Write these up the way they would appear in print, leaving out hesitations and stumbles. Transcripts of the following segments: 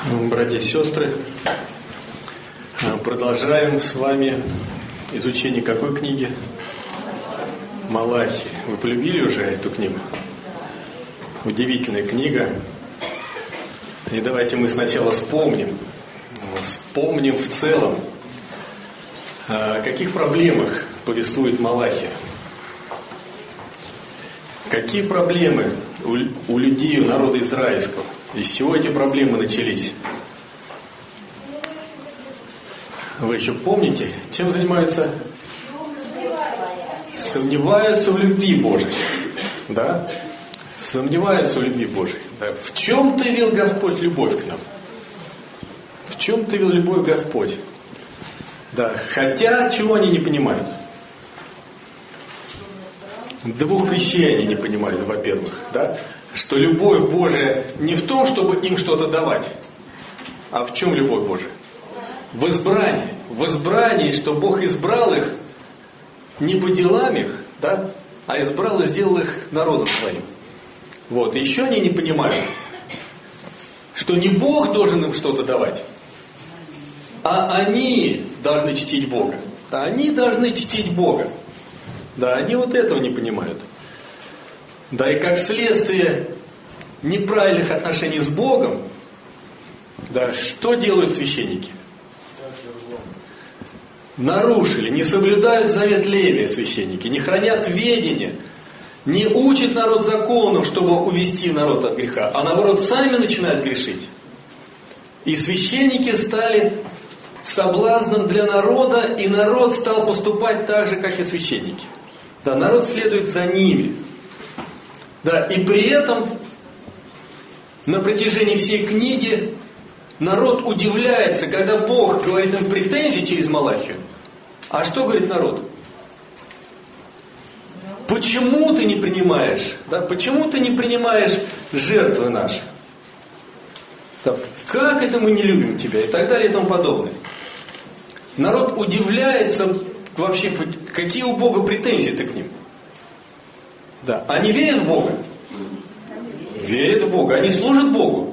Братья и сестры, продолжаем с вами изучение какой книги? Малахии. Вы полюбили уже эту книгу? Удивительная книга. И давайте мы сначала вспомним в целом, о каких проблемах повествует Малахия. Какие проблемы у людей, у народа израильского? Из чего эти проблемы начались? Вы еще помните, чем занимаются? Сомневаются в любви Божией. Да? Сомневаются в любви Божией. Да? В чем ты явил Господь любовь к нам? В чем ты явил любовь Господь? Да. Хотя, чего они не понимают? Двух вещей они не понимают, во-первых, да? Что любовь Божия не в том, чтобы им что-то давать, а в чем любовь Божия? В избрании. В избрании, что Бог избрал их не по делам их, да? А избрал и сделал их народом своим. Вот. И еще они не понимают, что не Бог должен им что-то давать, а они должны чтить Бога. Да, они должны чтить Бога. Да, они вот этого не понимают. Да, и как следствие неправильных отношений с Богом, да, что делают священники? Нарушили, не соблюдают завет Левия священники, не хранят ведения, не учат народ закону, чтобы увести народ от греха, а наоборот сами начинают грешить. И священники стали соблазном для народа, и народ стал поступать так же, как и священники. Да, народ следует за ними. Да, и при этом на протяжении всей книги народ удивляется, когда Бог говорит им претензии через Малахию. А что говорит народ? Почему ты не принимаешь? Да, почему ты не принимаешь жертвы наши? Да, как это мы не любим тебя? И так далее и тому подобное. Народ удивляется вообще, какие у Бога претензии-то к ним. Да. Они верят в Бога? Верят в Бога. Они служат Богу?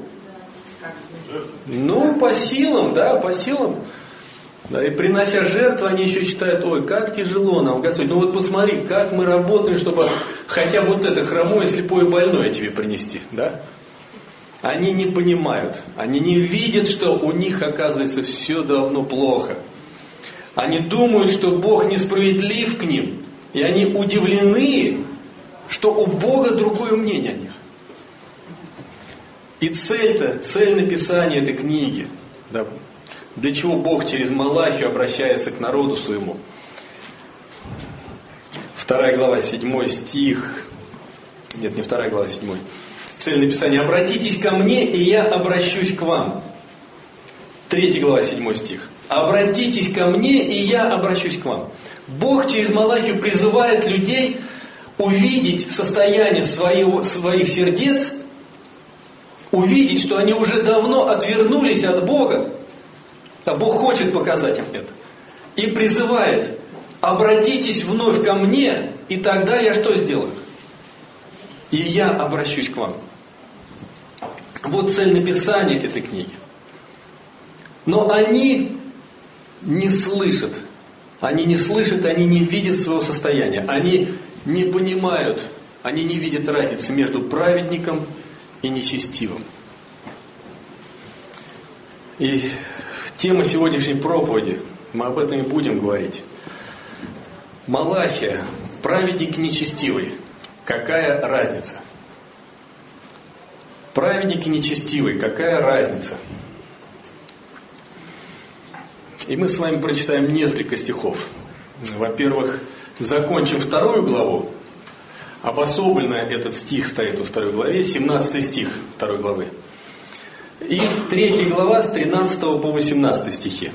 Ну, по силам, да, по силам. Да, и принося жертву, они еще считают, ой, как тяжело нам, Господь. Ну вот посмотри, как мы работаем, чтобы хотя бы вот это хромое, слепое, больное тебе принести. Да? Они не понимают, они не видят, что у них, оказывается, все давно плохо. Они думают, что Бог несправедлив к ним, и они удивлены, что у Бога другое мнение о них. И цель написания этой книги, да, для чего Бог через Малахию обращается к народу своему. 2 глава, 7 стих. Нет, не 2 глава, 7. Цель написания: «Обратитесь ко мне, и я обращусь к вам». 3 глава, 7 стих. «Обратитесь ко мне, и я обращусь к вам». Бог через Малахию призывает людей увидеть состояние своих сердец, увидеть, что они уже давно отвернулись от Бога, а Бог хочет показать им это, и призывает: обратитесь вновь ко мне, и тогда я что сделаю? И я обращусь к вам. Вот цель написания этой книги. Но они не слышат, они не видят своего состояния, они не понимают, они не видят разницы между праведником и нечестивым. И тема сегодняшней проповеди, мы об этом и будем говорить. Малахия, праведник и нечестивый. Какая разница? Праведник и нечестивый, какая разница? И мы с вами прочитаем несколько стихов. Во-первых, закончим 2 главу. Обособленно этот стих стоит во 2 главе, 17 стих 2 главы. И 3 глава с 13 по 18 стихи.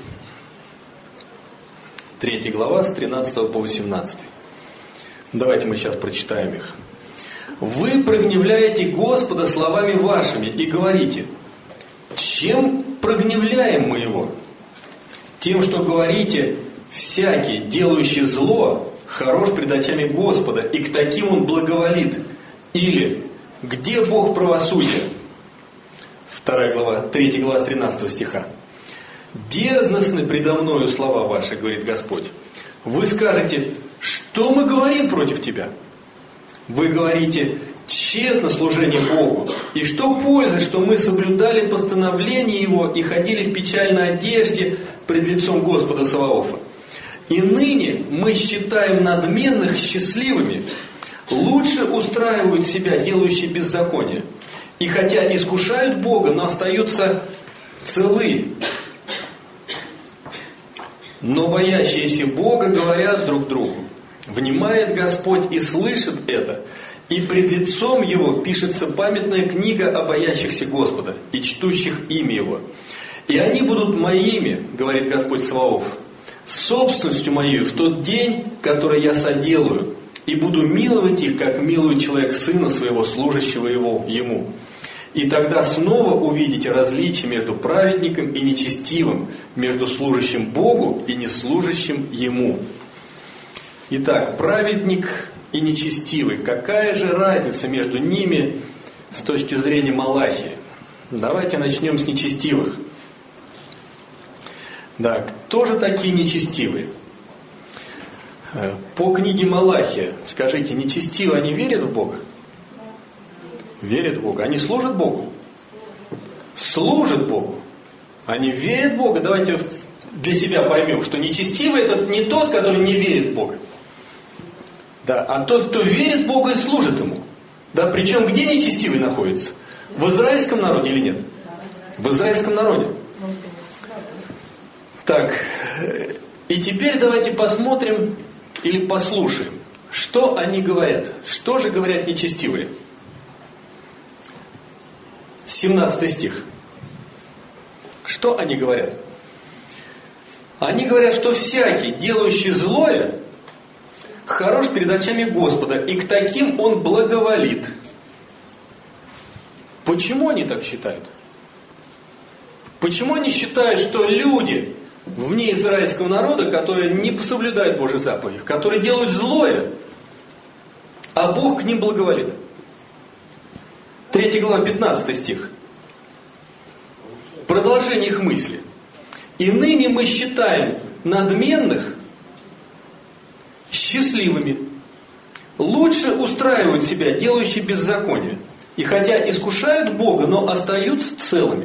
3 глава с 13 по 18. Давайте мы сейчас прочитаем их. «Вы прогневляете Господа словами вашими и говорите: чем прогневляем мы Его? Тем, что говорите: всякий, делающий зло, хорош пред очами Господа, и к таким Он благоволит. Или: где Бог правосудия? 3 глава с 13 стиха. «Дерзностны предо мною слова ваши, говорит Господь. Вы скажете, что мы говорим против тебя? Вы говорите, тщетно служение Богу. И что пользы, что мы соблюдали постановление Его и ходили в печальной одежде пред лицом Господа Саваофа. И ныне мы считаем надменных счастливыми, лучше устраивают себя делающие беззаконие. И хотя искушают Бога, но остаются целы. Но боящиеся Бога говорят друг другу. Внимает Господь и слышит это, и пред лицом Его пишется памятная книга о боящихся Господа и чтущих имя Его. И они будут моими, говорит Господь Саваоф, собственностью моей в тот день, который я соделаю, и буду миловать их, как милует человек сына своего, служащего ему. И тогда снова увидите различие между праведником и нечестивым, между служащим Богу и неслужащим Ему». Итак, праведник и нечестивый. Какая же разница между ними с точки зрения Малахии? Давайте начнем с нечестивых. Да, кто же такие нечестивые? По книге Малахия, скажите, нечестивые, они верят в Бога? Верят в Бога. Они служат Богу? Служат Богу. Они верят в Бога. Давайте для себя поймем, что нечестивый — это не тот, который не верит в Бога. Да, а тот, кто верит в Бога и служит Ему. Да, причем где нечестивый находится? В израильском народе или нет? В израильском народе. Так, и теперь давайте посмотрим или послушаем, что они говорят. Что же говорят нечестивые? 17 стих. Что они говорят? Они говорят, что всякий, делающий злое, хорош перед очами Господа, и к таким Он благоволит. Почему они так считают? Почему они считают, что люди вне израильского народа, которые не соблюдают Божьи заповеди, которые делают злое, а Бог к ним благоволит? 3 глава, 15 стих. Продолжение их мысли. «И ныне мы считаем надменных счастливыми. Лучше устраивают себя, делающие беззаконие. И хотя искушают Бога, но остаются целыми».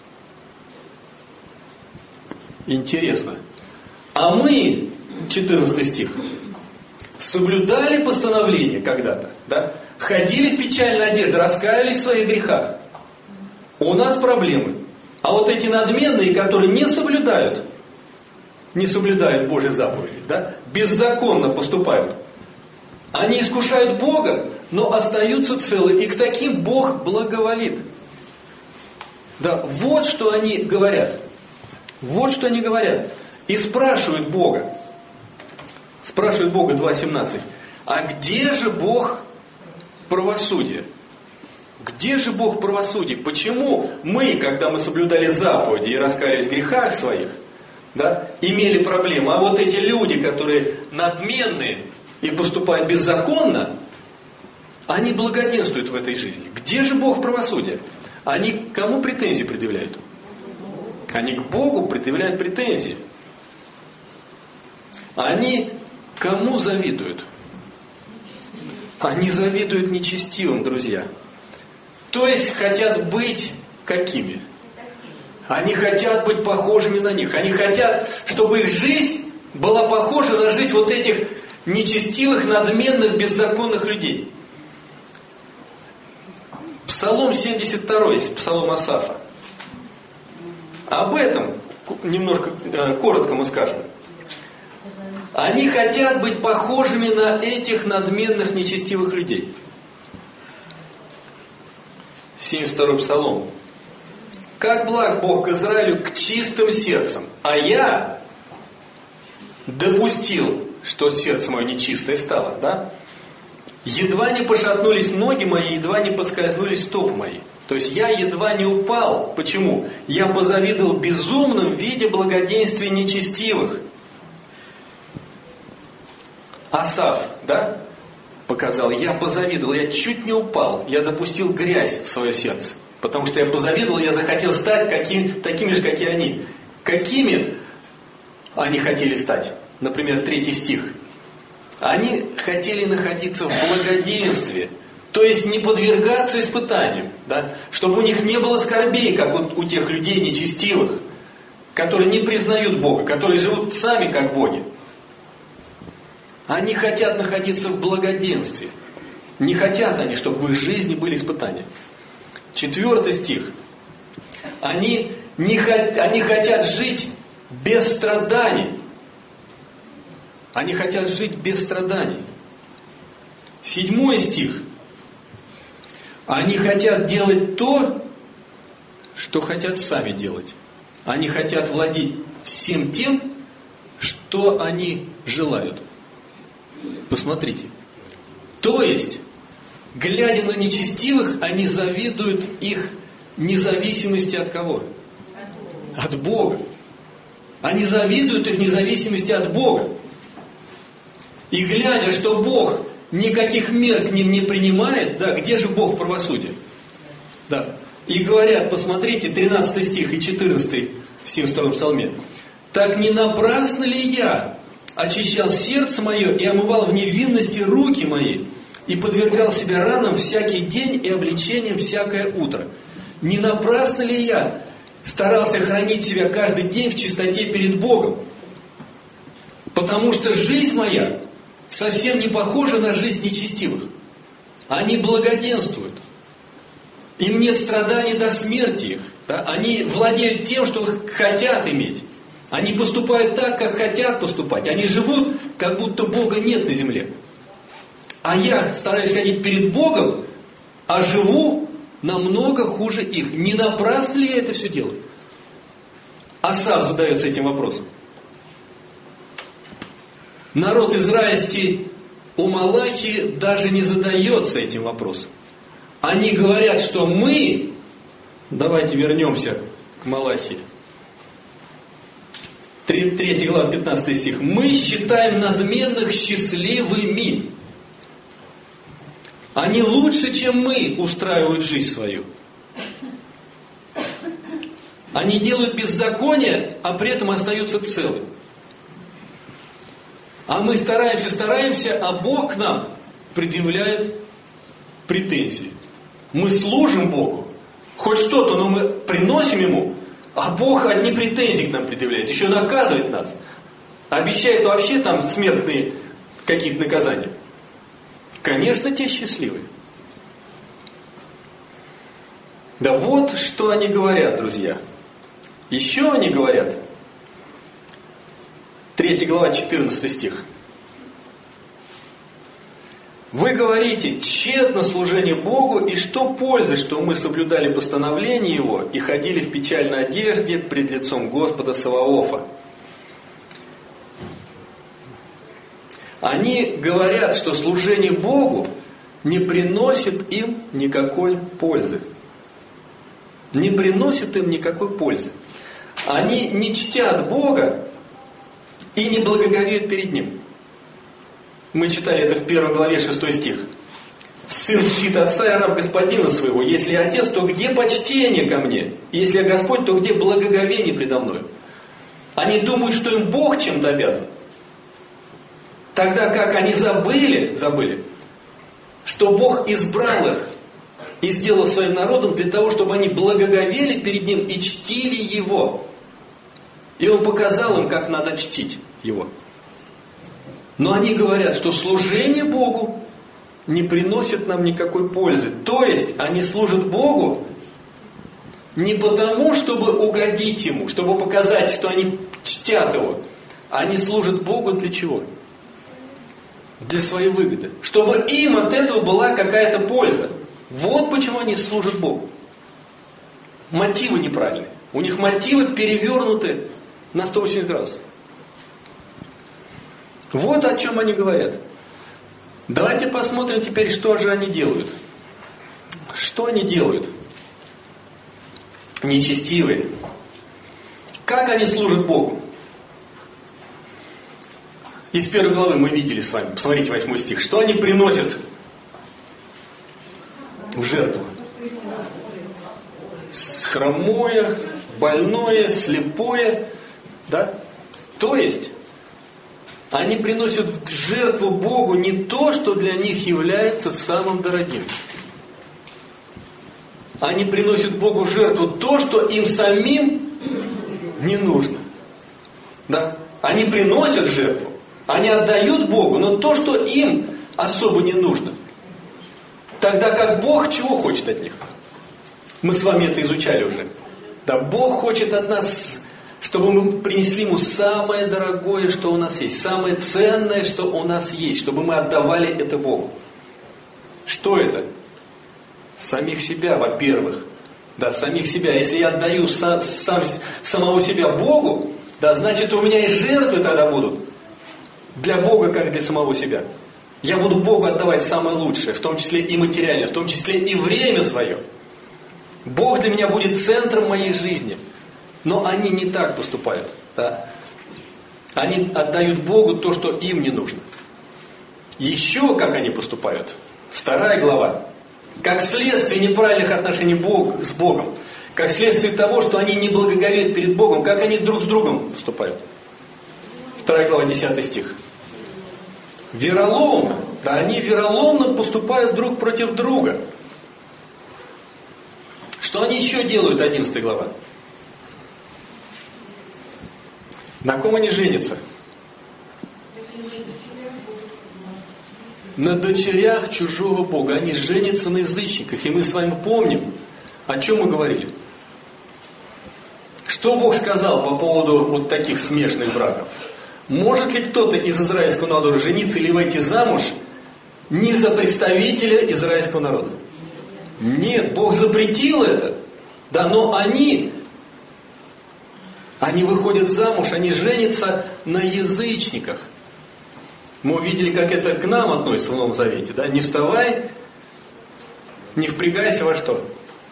Интересно. А мы, 14 стих, соблюдали постановление когда-то, да? Ходили в печальной одежде, раскаялись в своих грехах. У нас проблемы. А вот эти надменные, которые не соблюдают Божьи заповеди, да, беззаконно поступают, они искушают Бога, но остаются целы, и к таким Бог благоволит. Да, вот что они говорят. Вот что они говорят. И спрашивают Бога. Спрашивают Бога 2.17. А где же Бог правосудия? Где же Бог правосудия? Почему мы, когда мы соблюдали заповеди и раскаялись в грехах своих, да, имели проблемы, а вот эти люди, которые надменные и поступают беззаконно, они благоденствуют в этой жизни. Где же Бог правосудия? Они к кому претензии предъявляют? Они к Богу предъявляют претензии. Они кому завидуют? Они завидуют нечестивым, друзья. То есть хотят быть какими? Они хотят быть похожими на них. Они хотят, чтобы их жизнь была похожа на жизнь вот этих нечестивых, надменных, беззаконных людей. Псалом 72, Псалом Асафа. Об этом немножко коротко мы скажем. Они хотят быть похожими на этих надменных, нечестивых людей. 72 Псалом. «Как благ Бог к Израилю к чистым сердцам, а я допустил, что сердце мое нечистое стало». Да? «Едва не пошатнулись ноги мои, едва не подскользнулись стопы мои». То есть я едва не упал. Почему? Я позавидовал безумным в виде благоденствия нечестивых. Асаф, да, показал, я позавидовал, я чуть не упал, я допустил грязь в свое сердце. Потому что я позавидовал, я захотел стать такими же, как и они. Какими они хотели стать? Например, 3 стих. Они хотели находиться в благоденствии, то есть не подвергаться испытаниям, да? Чтобы у них не было скорбей, как вот у тех людей нечестивых, которые не признают Бога, которые живут сами как боги. Они хотят находиться в благоденствии. Не хотят они, чтобы в их жизни были испытания. 4 стих. Они хотят жить без страданий. Они хотят жить без страданий. 7 стих. Они хотят делать то, что хотят сами делать. Они хотят владеть всем тем, что они желают. Посмотрите. То есть, глядя на нечестивых, они завидуют их независимости от кого? От Бога. Они завидуют их независимости от Бога. И глядя, что Бог никаких мер к ним не принимает, да, где же Бог правосудия? Да. И говорят, посмотрите, 13 стих и 14 в 72-м псалме. «Так не напрасно ли я очищал сердце мое и омывал в невинности руки мои, и подвергал себя ранам всякий день и обличениям всякое утро? Не напрасно ли я старался хранить себя каждый день в чистоте перед Богом? Потому что жизнь моя совсем не похожа на жизнь нечестивых. Они благоденствуют. Им нет страданий до смерти их. Да? Они владеют тем, что хотят иметь. Они поступают так, как хотят поступать. Они живут, как будто Бога нет на земле. А я стараюсь ходить перед Богом, а живу намного хуже их. Не напрасно ли я это все делаю? Асав задается этим вопросом. Народ израильский у Малахии даже не задается этим вопросом. Они говорят, что мы, давайте вернемся к Малахии, 3 глава, 15 стих, мы считаем надменных счастливыми. Они лучше, чем мы, устраивают жизнь свою. Они делают беззаконие, а при этом остаются целы. А мы стараемся, а Бог к нам предъявляет претензии. Мы служим Богу, хоть что-то, но мы приносим Ему, а Бог одни претензии к нам предъявляет, еще наказывает нас. Обещает вообще там смертные какие-то наказания. Конечно, те счастливые. Да вот, что они говорят, друзья. Еще они говорят. 3 глава, 14 стих. Вы говорите, тщетно служение Богу, и что пользы, что мы соблюдали постановления Его и ходили в печальной одежде пред лицом Господа Саваофа. Они говорят, что служение Богу не приносит им никакой пользы. Не приносит им никакой пользы. Они не чтят Бога и не благоговеют перед Ним. Мы читали это в 1 главе 6 стих. Сын чтит отца и раб господина своего. Если я отец, то где почтение ко мне? Если я Господь, то где благоговение предо мной? Они думают, что им Бог чем-то обязан. Тогда как они забыли, что Бог избрал их и сделал своим народом для того, чтобы они благоговели перед Ним и чтили Его. И Он показал им, как надо чтить Его. Но они говорят, что служение Богу не приносит нам никакой пользы. То есть они служат Богу не потому, чтобы угодить Ему, чтобы показать, что они чтят Его. Они служат Богу для чего? Для своей выгоды. Чтобы им от этого была какая-то польза. Вот почему они служат Богу. Мотивы неправильные. У них мотивы перевернуты на 180 градусов. Вот о чем они говорят. Давайте посмотрим теперь, что же они делают. Что они делают? Нечестивые. Как они служат Богу? Из 1 главы мы видели с вами. Посмотрите 8 стих. Что они приносят в жертву? хромое, больное, слепое. Да? То есть, они приносят в жертву Богу не то, что для них является самым дорогим. Они приносят Богу в жертву то, что им самим не нужно. Да? Они приносят жертву, они отдают Богу, но то, что им особо не нужно. Тогда как Бог чего хочет от них? Мы с вами это изучали уже. Да, Бог хочет от нас, чтобы мы принесли Ему самое дорогое, что у нас есть, самое ценное, что у нас есть, чтобы мы отдавали это Богу. Что это? Самих себя, во-первых. Да, самих себя. Если я отдаю самого себя Богу, да, значит, у меня и жертвы тогда будут для Бога, как для самого себя. Я буду Богу отдавать самое лучшее, в том числе и материальное, в том числе и время свое. Бог для меня будет центром моей жизни. Но они не так поступают. Да. Они отдают Богу то, что им не нужно. Еще как они поступают? 2 глава. Как следствие неправильных отношений с Богом, как следствие того, что они не благоговеют перед Богом, как они друг с другом поступают. 2 глава, 10 стих. Вероломно, да, они вероломно поступают друг против друга. Что они еще делают, 11 глава? На ком они женятся? На дочерях чужого Бога. Они женятся на язычниках. И мы с вами помним, о чем мы говорили. Что Бог сказал по поводу вот таких смешанных браков? Может ли кто-то из израильского народа жениться или выйти замуж не за представителя израильского народа? Нет, Бог запретил это. Да, но они выходят замуж, они женятся на язычниках. Мы увидели, как это к нам относится в Новом Завете. Да? Не вставай, не впрягайся во что?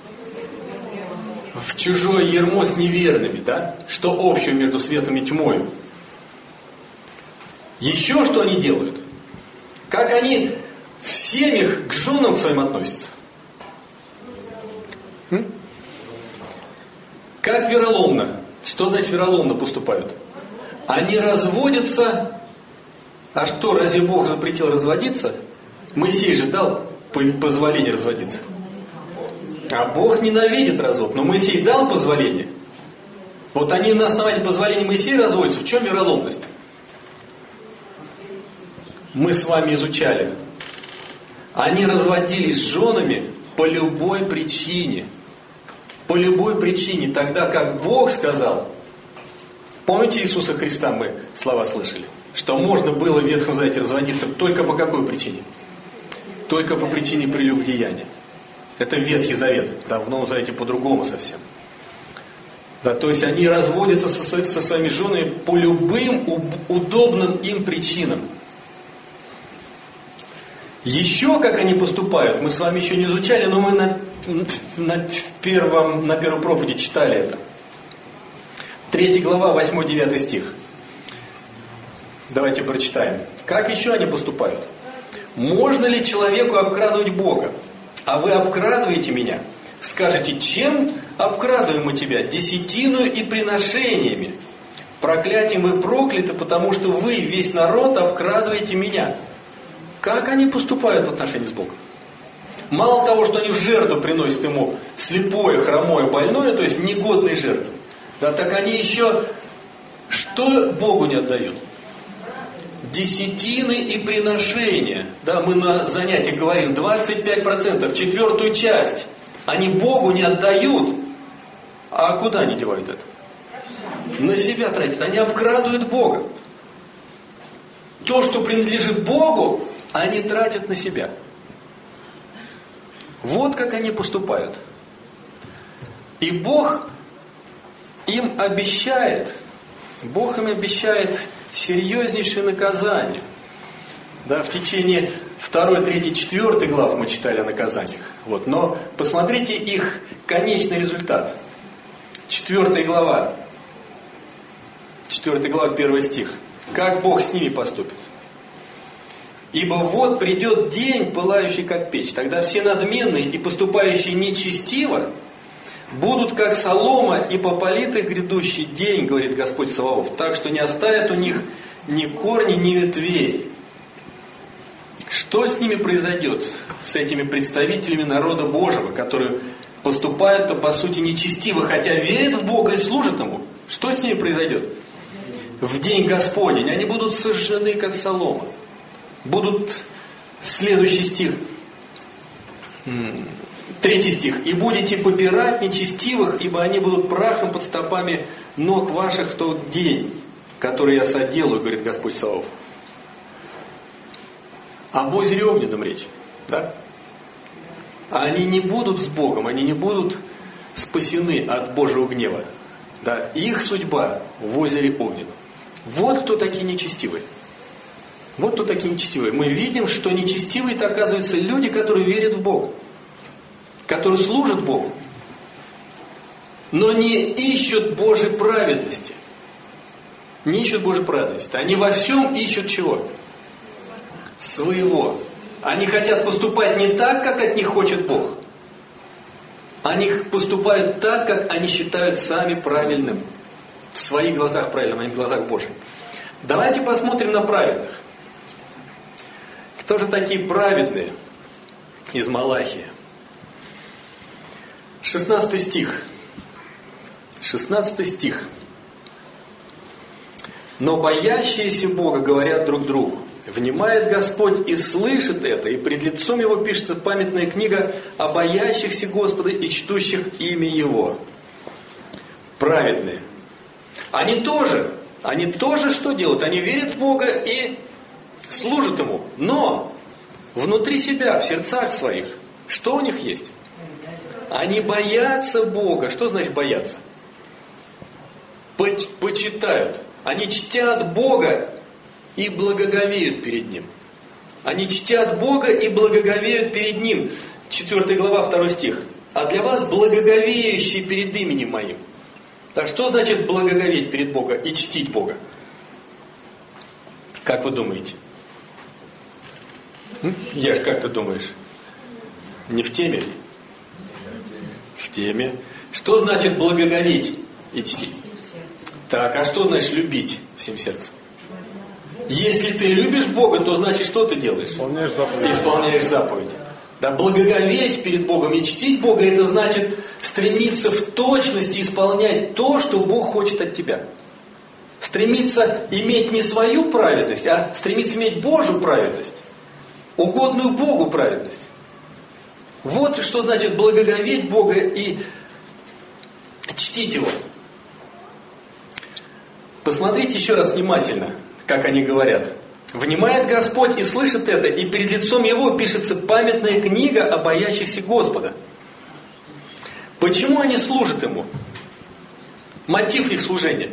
В чужое ярмо с неверными. Да? Что общего между светом и тьмой? Еще что они делают? Как они в семьях к женам своим относятся? Как вероломно? Что значит вероломно поступают? Они разводятся. А что, разве Бог запретил разводиться? Моисей же дал позволение разводиться. А Бог ненавидит развод. Но Моисей дал позволение. Вот они на основании позволения Моисея разводятся. В чем вероломность? Мы с вами изучали. Они разводились с женами по любой причине. По любой причине. Тогда как Бог сказал. Помните Иисуса Христа, мы слова слышали? Что можно было в Ветхом Завете разводиться только по какой причине? Только по причине прелюбодеяния. Это Ветхий Завет. Да, в Новом Завете по-другому совсем. Да, то есть они разводятся со своими женами по любым удобным им причинам. Еще как они поступают, мы с вами еще не изучали, но мы на первой проповеди читали это. 3 глава, 8-9 стих. Давайте прочитаем. Как еще они поступают? Можно ли человеку обкрадывать Бога? А вы обкрадываете меня? Скажете, чем обкрадываем мы тебя? Десятиною и приношениями. Проклятием вы прокляты, потому что вы, весь народ, обкрадываете меня. Как они поступают в отношении с Богом? Мало того, что они в жертву приносят ему слепое, хромое, больное, то есть негодные жертвы, да, так они еще что Богу не отдают? Десятины и приношения. Да, мы на занятиях говорим 25%, четвертую часть. Они Богу не отдают. А куда они девают это? На себя тратят. Они обкрадывают Бога. То, что принадлежит Богу, они тратят на себя. Вот как они поступают. И Бог им обещает серьезнейшее наказание. Да, в течение 2, 3, 4 глав мы читали о наказаниях. Вот. Но посмотрите их конечный результат. 4 глава, 1 стих. Как Бог с ними поступит? Ибо вот придет день, пылающий как печь. Тогда все надменные и поступающие нечестиво будут как солома и попалит их грядущий день, говорит Господь Саваоф, так что не оставят у них ни корней, ни ветвей. Что с ними произойдет, с этими представителями народа Божьего, которые поступают-то по сути нечестиво, хотя верят в Бога и служат Ему? Что с ними произойдет? В день Господень они будут сожжены, как солома. Будут, следующий стих, 3 стих. «И будете попирать нечестивых, ибо они будут прахом под стопами ног ваших в тот день, который я соделаю, говорит Господь Саваоф». Об озере Огненном речь. Да? Они не будут с Богом, они не будут спасены от Божьего гнева. Да? Их судьба в озере Огненном. Вот кто такие нечестивые. Вот кто такие нечестивые. Мы видим, что нечестивые-то оказываются люди, которые верят в Бога, которые служат Богу, но не ищут Божьей праведности. Не ищут Божьей праведности. Они во всем ищут чего? Своего. Они хотят поступать не так, как от них хочет Бог. Они поступают так, как они считают сами правильным. В своих глазах правильным, а не в глазах Божьих. Давайте посмотрим на праведных. Кто же такие праведные из Малахии? 16 стих. 16 стих. «Но боящиеся Бога говорят друг другу, внимает Господь и слышит это, и пред лицом Его пишется памятная книга о боящихся Господа и чтущих имя Его». Праведные. Они тоже что делают? Они верят в Бога и служат Ему. Но внутри себя, в сердцах своих, что у них есть? Они боятся Бога. Что значит бояться? Почитают. Они чтят Бога и благоговеют перед Ним. Они чтят Бога и благоговеют перед Ним. 4 глава, 2 стих. «А для вас благоговеющие перед именем Моим». Так что значит благоговеть перед Богом и чтить Бога? Как вы думаете? Яш, как ты думаешь? Не в теме? В теме. Что значит благоговеть и чтить? Так, а что значит любить всем сердцем? Если ты любишь Бога, то значит что ты делаешь? Исполняешь заповеди. Да, благоговеть перед Богом и чтить Бога, это значит стремиться в точности исполнять то, что Бог хочет от тебя. Стремиться иметь не свою праведность, а стремиться иметь Божью праведность. Угодную Богу праведность. Вот что значит благоговеть Бога и чтить Его. Посмотрите еще раз внимательно, как они говорят. «Внимает Господь и слышит это, и перед лицом Его пишется памятная книга о боящихся Господа». Почему они служат Ему? Мотив их служения.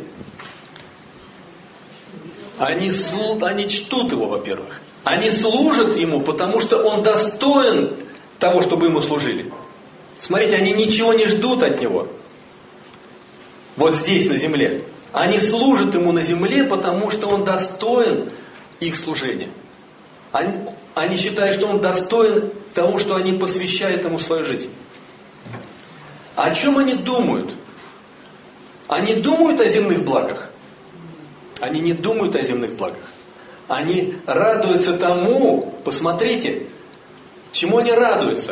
Они чтут Его, во-первых. Они служат Ему, потому что Он достоин того, чтобы Ему служили. Смотрите, они ничего не ждут от Него. Вот здесь, на земле. Они служат Ему на земле, потому что Он достоин их служения. Они считают, что Он достоин того, что они посвящают Ему свою жизнь. О чем они думают? Они думают о земных благах? Они не думают о земных благах. Они радуются тому, посмотрите, чему они радуются.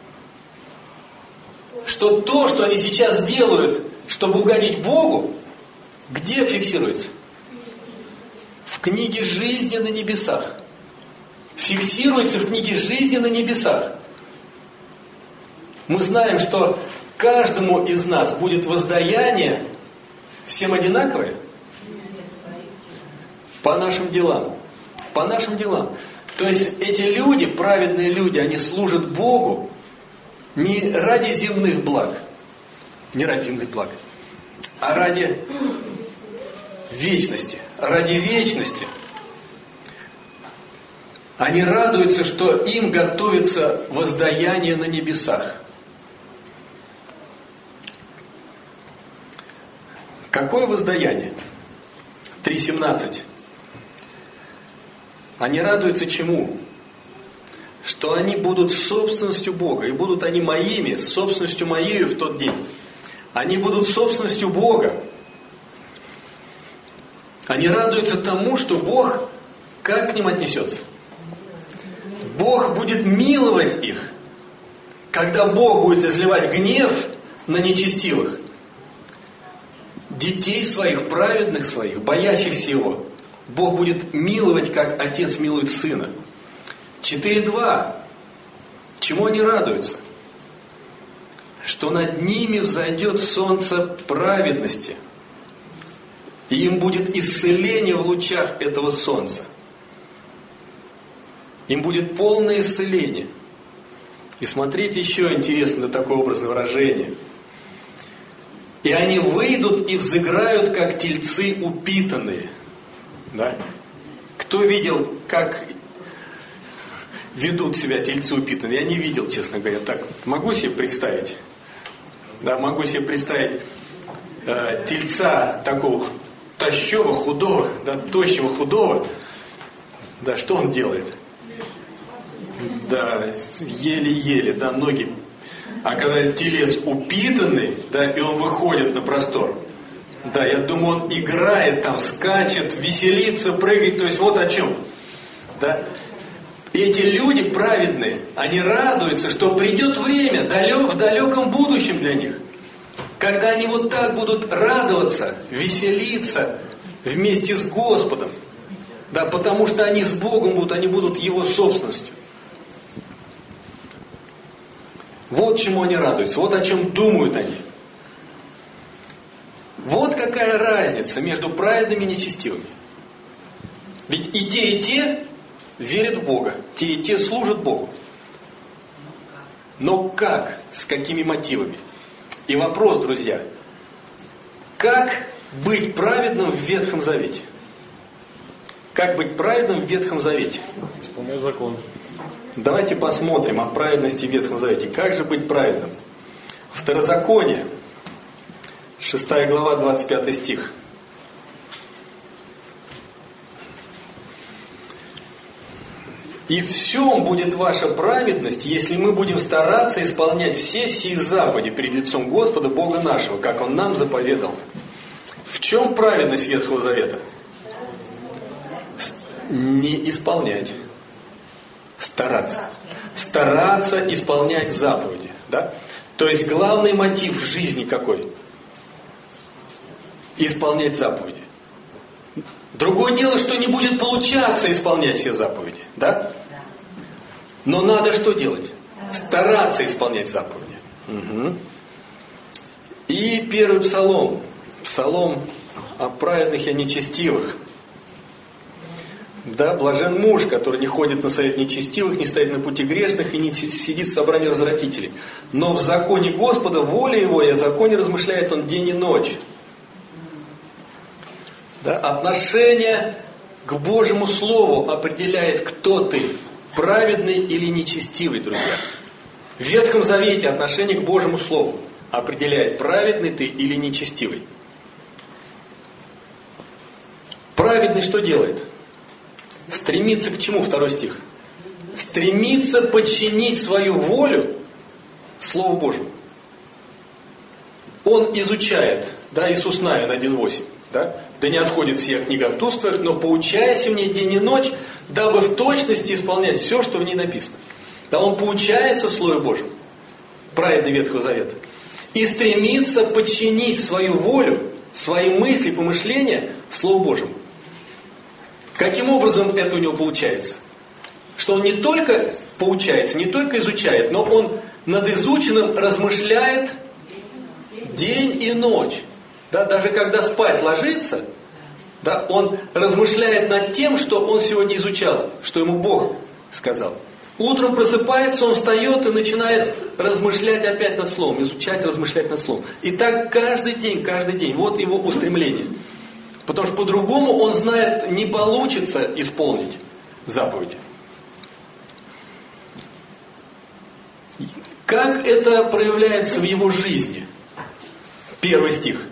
Что то, что они сейчас делают, чтобы угодить Богу, где фиксируется? В книге жизни на небесах. Фиксируется в книге жизни на небесах. Мы знаем, что каждому из нас будет воздаяние всем одинаковое? По нашим делам. По нашим делам. То есть эти люди, праведные люди, они служат Богу не ради земных благ. Не ради земных благ. А ради вечности. Ради вечности. Они радуются, что им готовится воздаяние на небесах. Какое воздаяние? 3:17. Они радуются чему? Что они будут собственностью Бога, и будут они моими, собственностью моею в тот день. Они будут собственностью Бога. Они радуются тому, что Бог как к ним отнесется. Бог будет миловать их. Когда Бог будет изливать гнев на нечестивых, детей своих, праведных своих, боящихся Его, Бог будет миловать, как Отец милует Сына. 4.2. Чему они радуются? Что над ними взойдет солнце праведности, и им будет исцеление в лучах этого солнца. Им будет полное исцеление. И смотрите, еще интересно такое образное выражение. И они выйдут и взыграют, как тельцы упитанные. Да? Кто видел, как ведут себя тельцы упитанные? Я не видел, честно говоря. Так, могу себе представить? Да, могу себе представить тельца такого тощего, худого, да, тощего, худого. Да, что он делает? Да, еле-еле, да, ноги. А когда телец упитанный, да, и он выходит на простор, да, я думаю, он играет там, скачет, веселится, прыгает, то есть вот о чем. Да. И эти люди праведные, они радуются, что придет время в далеком будущем для них, когда они вот так будут радоваться, веселиться вместе с Господом. Да, потому что они с Богом будут, они будут Его собственностью. Вот чему они радуются, вот о чем думают они. Вот какая разница между праведными и нечестивыми. Ведь и те верят в Бога, и те служат Богу. Но как? С какими мотивами? И вопрос, друзья, как быть праведным в Ветхом Завете? Как быть праведным в Ветхом Завете? Исполнять закон. Давайте посмотрим о праведности в Ветхом Завете. Как же быть праведным? Второзаконие, 6 глава, 25 стих. «И в всем будет ваша праведность, если мы будем стараться исполнять все сии заповеди перед лицом Господа Бога нашего, как Он нам заповедал». В чем праведность Ветхого Завета? Не исполнять. Стараться. Стараться исполнять заповеди. Да? То есть главный мотив в жизни какой? Исполнять заповеди. Другое дело, что не будет получаться исполнять все заповеди. Да? Но надо что делать? Стараться исполнять заповеди. Угу. И первый псалом. Псалом о праведных и о нечестивых. Да, блажен муж, который не ходит на совет нечестивых, не стоит на пути грешных и не сидит в собрании развратителей. Но в законе Господа воля его, и о законе размышляет он день и ночь. Да, отношение к Божьему Слову определяет, кто ты, праведный или нечестивый, друзья. В Ветхом Завете отношение к Божьему Слову определяет, праведный ты или нечестивый. Праведный что делает? Стремится к чему? 2 стих. Стремится подчинить свою волю Слову Божьему. Он изучает, да, Иисус Навин 1.8, да не отходит сия книга от уст твоих, но поучайся в ней день и ночь, дабы в точности исполнять все, что в ней написано. Да, он поучается в Слове Божьем, праведный Ветхого Завета, и стремится подчинить свою волю, свои мысли, помышления Слову Божьему. Каким образом это у него получается? Что он не только поучается, не только изучает, но он над изученным размышляет день и ночь. Да, даже когда спать ложится, да, он размышляет над тем, что он сегодня изучал, что ему Бог сказал. Утром просыпается, он встает и начинает размышлять опять над Словом, изучать, размышлять над Словом. И так каждый день. Вот его устремление. Потому что по-другому он знает, не получится исполнить заповеди. Как это проявляется в его жизни? 1 стих.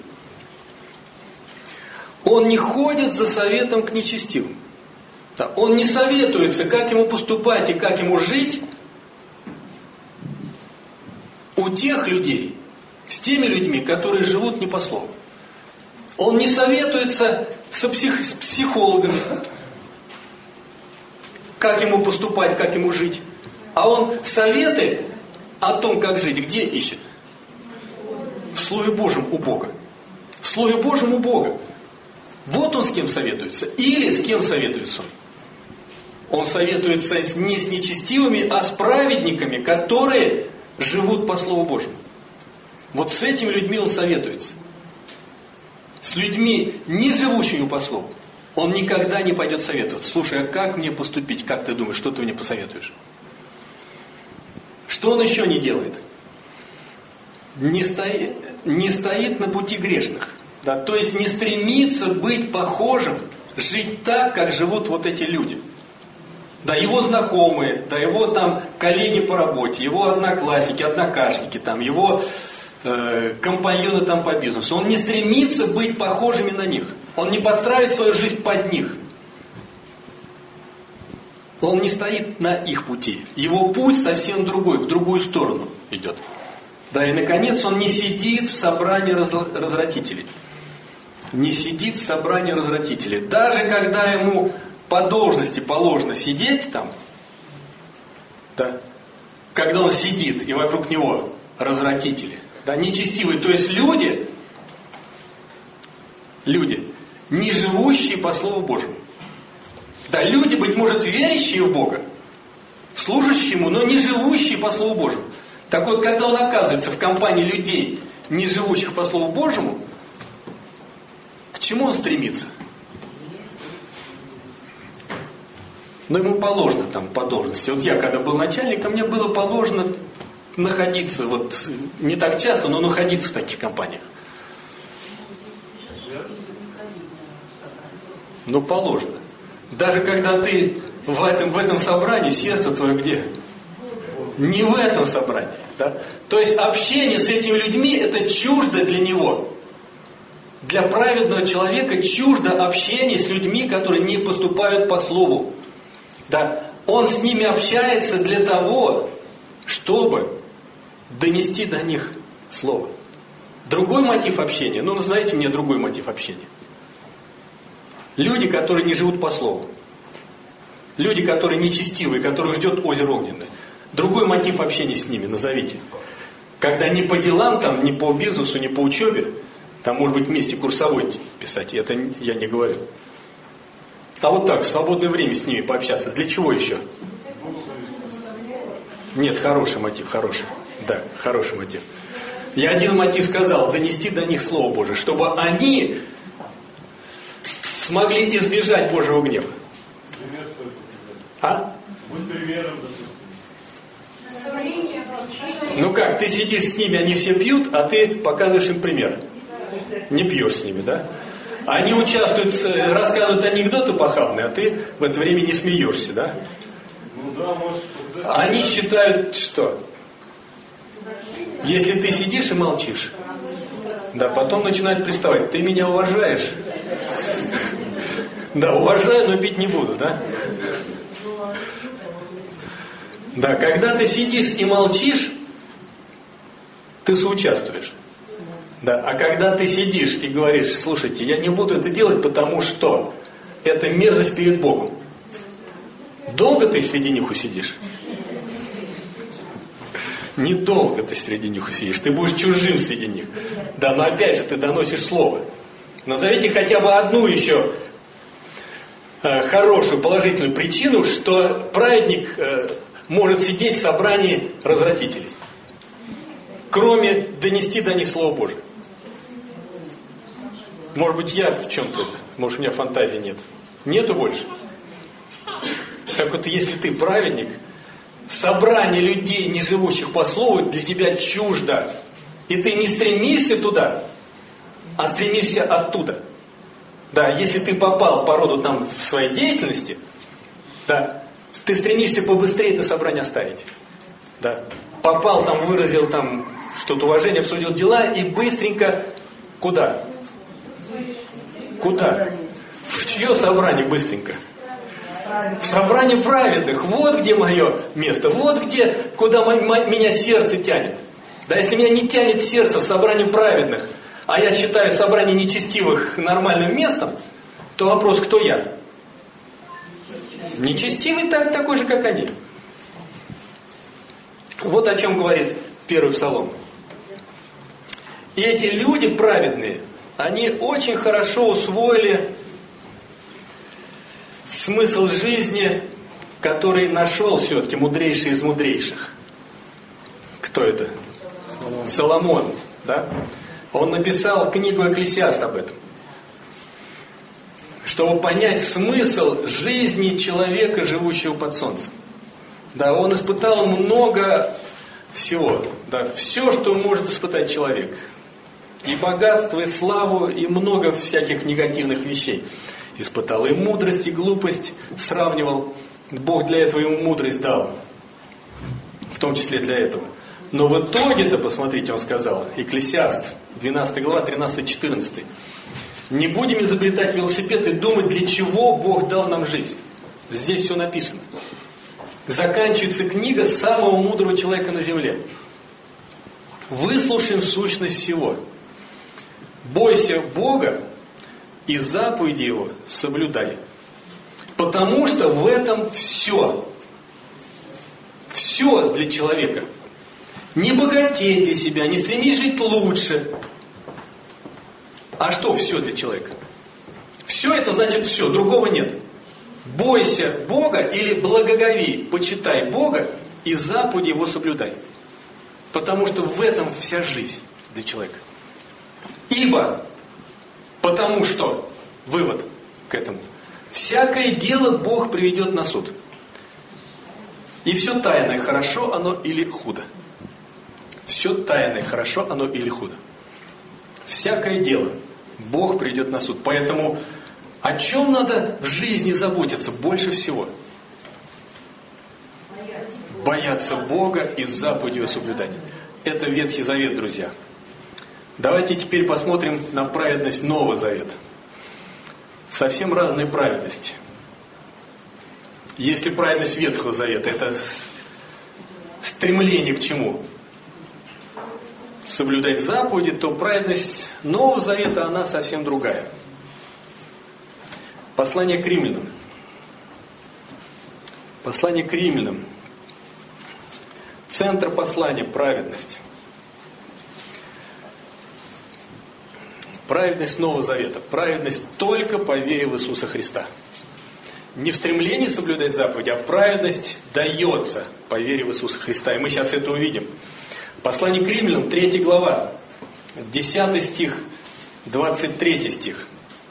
Он не ходит за советом к нечестивым. Он не советуется, как ему поступать и как ему жить у тех людей, с теми людьми, которые живут не по слову. Он не советуется с психологами, как ему поступать, как ему жить. А он советы о том, как жить, где ищет? В Слове Божьем у Бога. В Слове Божьем у Бога. Вот он с кем советуется. Или с кем советуется он? Он советуется не с нечестивыми, а с праведниками, которые живут по Слову Божьему. Вот с этими людьми он советуется. С людьми, не живущими по Слову, он никогда не пойдет советоваться. Слушай, а как мне поступить? Как ты думаешь, что ты мне посоветуешь? Что он еще не делает? Не стоит на пути грешных. Да? То есть не стремится быть похожим, жить так, как живут вот эти люди. Да, его знакомые, да, его там коллеги по работе, его одноклассники, однокашники, там, его компаньоны там по бизнесу. Он не стремится быть похожими на них. Он не подстраивает свою жизнь под них. Он не стоит на их пути. Его путь совсем другой, в другую сторону идет. Да, и наконец он не сидит в собрании развратителей. Не сидит в собрании развратителей. Даже когда ему по должности положено сидеть там, да, когда он сидит и вокруг него развратители, да, нечестивые, то есть люди, не живущие по Слову Божьему. Да, люди, быть может, верящие в Бога, служащие Ему, но не живущие по Слову Божьему. Так вот, когда он оказывается в компании людей, не живущих по Слову Божьему, к чему он стремится? Но ему положено там по должности. Вот я, когда был начальником, мне было положено находиться, вот не так часто, но находиться в таких компаниях. Ну, положено. Даже когда ты в этом собрании, сердце твое где? Не в этом собрании. Да? То есть общение с этими людьми это чуждо для него. Для праведного человека чуждо общение с людьми, которые не поступают по слову. Да? Он с ними общается для того, чтобы донести до них слово. Другой мотив общения, ну назовите мне другой мотив общения. Люди, которые не живут по слову. Люди, которые нечестивые, которых ждет озеро огненное. Другой мотив общения с ними назовите. Когда не по делам, там, не по бизнесу, не по учебе, там может быть вместе курсовой писать, это я не говорю. А вот так, в свободное время с ними пообщаться. Для чего еще? Нет, хороший мотив, хороший. Да, хороший мотив. Я один мотив сказал, донести до них Слово Божие, чтобы они смогли избежать Божьего гнева. А? Будь примером. Ну как, ты сидишь с ними, они все пьют, а ты показываешь им пример. Не пьешь с ними, да? Они участвуют, рассказывают анекдоты похабные, а ты в это время не смеешься, да? Ну да, может. Они считают, что? Если ты сидишь и молчишь, да, потом начинают приставать. Ты меня уважаешь? Да, уважаю, но пить не буду, да? Да, когда ты сидишь и молчишь, ты соучаствуешь. Да, а когда ты сидишь и говоришь, слушайте, я не буду это делать, потому что это мерзость перед Богом. Долго ты среди них усидишь? Недолго ты среди них усидишь. Ты будешь чужим среди них. Да, но опять же ты доносишь слово. Назовите хотя бы одну еще хорошую, положительную причину, что праведник может сидеть в собрании развратителей. Кроме донести до них Слово Божие. Может быть, я в чем-то, может, у меня фантазии нет. Нету больше? Так вот, если ты праведник, собрание людей, не живущих по Слову, для тебя чуждо. И ты не стремишься туда, а стремишься оттуда. Да, если ты попал по роду там в своей деятельности, да, ты стремишься побыстрее это собрание оставить. Да. Попал там, выразил там что-то уважение, обсудил дела и быстренько куда? Куда? В чье собрание быстренько? В собрании праведных. Вот где мое место. Вот где, куда меня сердце тянет. Да если меня не тянет сердце в собрании праведных, а я считаю собрание нечестивых нормальным местом, то вопрос, кто я? Нечестивый такой же, как они. Вот о чем говорит первый псалом. И эти люди праведные, они очень хорошо усвоили смысл жизни, который нашел все-таки мудрейший из мудрейших. Кто это? Соломон. Да? Он написал книгу «Экклесиаст» об этом. Чтобы понять смысл жизни человека, живущего под солнцем. Да, он испытал много всего. Да, все, что может испытать человек. И богатство, и славу, и много всяких негативных вещей. Испытал и мудрость, и глупость. Сравнивал. Бог для этого ему мудрость дал. В том числе для этого. Но в итоге-то, посмотрите, он сказал, Экклесиаст, 12 глава, 13-14. Не будем изобретать велосипед и думать, для чего Бог дал нам жизнь. Здесь все написано. Заканчивается книга самого мудрого человека на земле. Выслушаем сущность всего. Бойся Бога и заповеди Его соблюдай. Потому что в этом все. Все для человека. Не богатей для себя, не стремись жить лучше. А что все для человека? Все это значит все, другого нет. Бойся Бога или благоговей, почитай Бога и заповеди Его соблюдай. Потому что в этом вся жизнь для человека. Ибо, потому что, вывод к этому, всякое дело Бог приведет на суд. И все тайное, хорошо оно или худо. Все тайное, хорошо оно или худо. Всякое дело Бог приведет на суд. Поэтому о чем надо в жизни заботиться больше всего? Бояться Бога и заповедью соблюдать. Это Ветхий Завет, друзья. Давайте теперь посмотрим на праведность Нового Завета. Совсем разные праведности. Если праведность Ветхого Завета, это стремление к чему? Соблюдать заповеди, то праведность Нового Завета, она совсем другая. Послание к Римлянам. Послание к Римлянам. Центр послания – праведность. Праведность Нового Завета. Праведность только по вере в Иисуса Христа. Не в стремлении соблюдать заповеди, а праведность дается по вере в Иисуса Христа. И мы сейчас это увидим. Послание к Римлянам, 3 глава, 10 стих, 23 стих.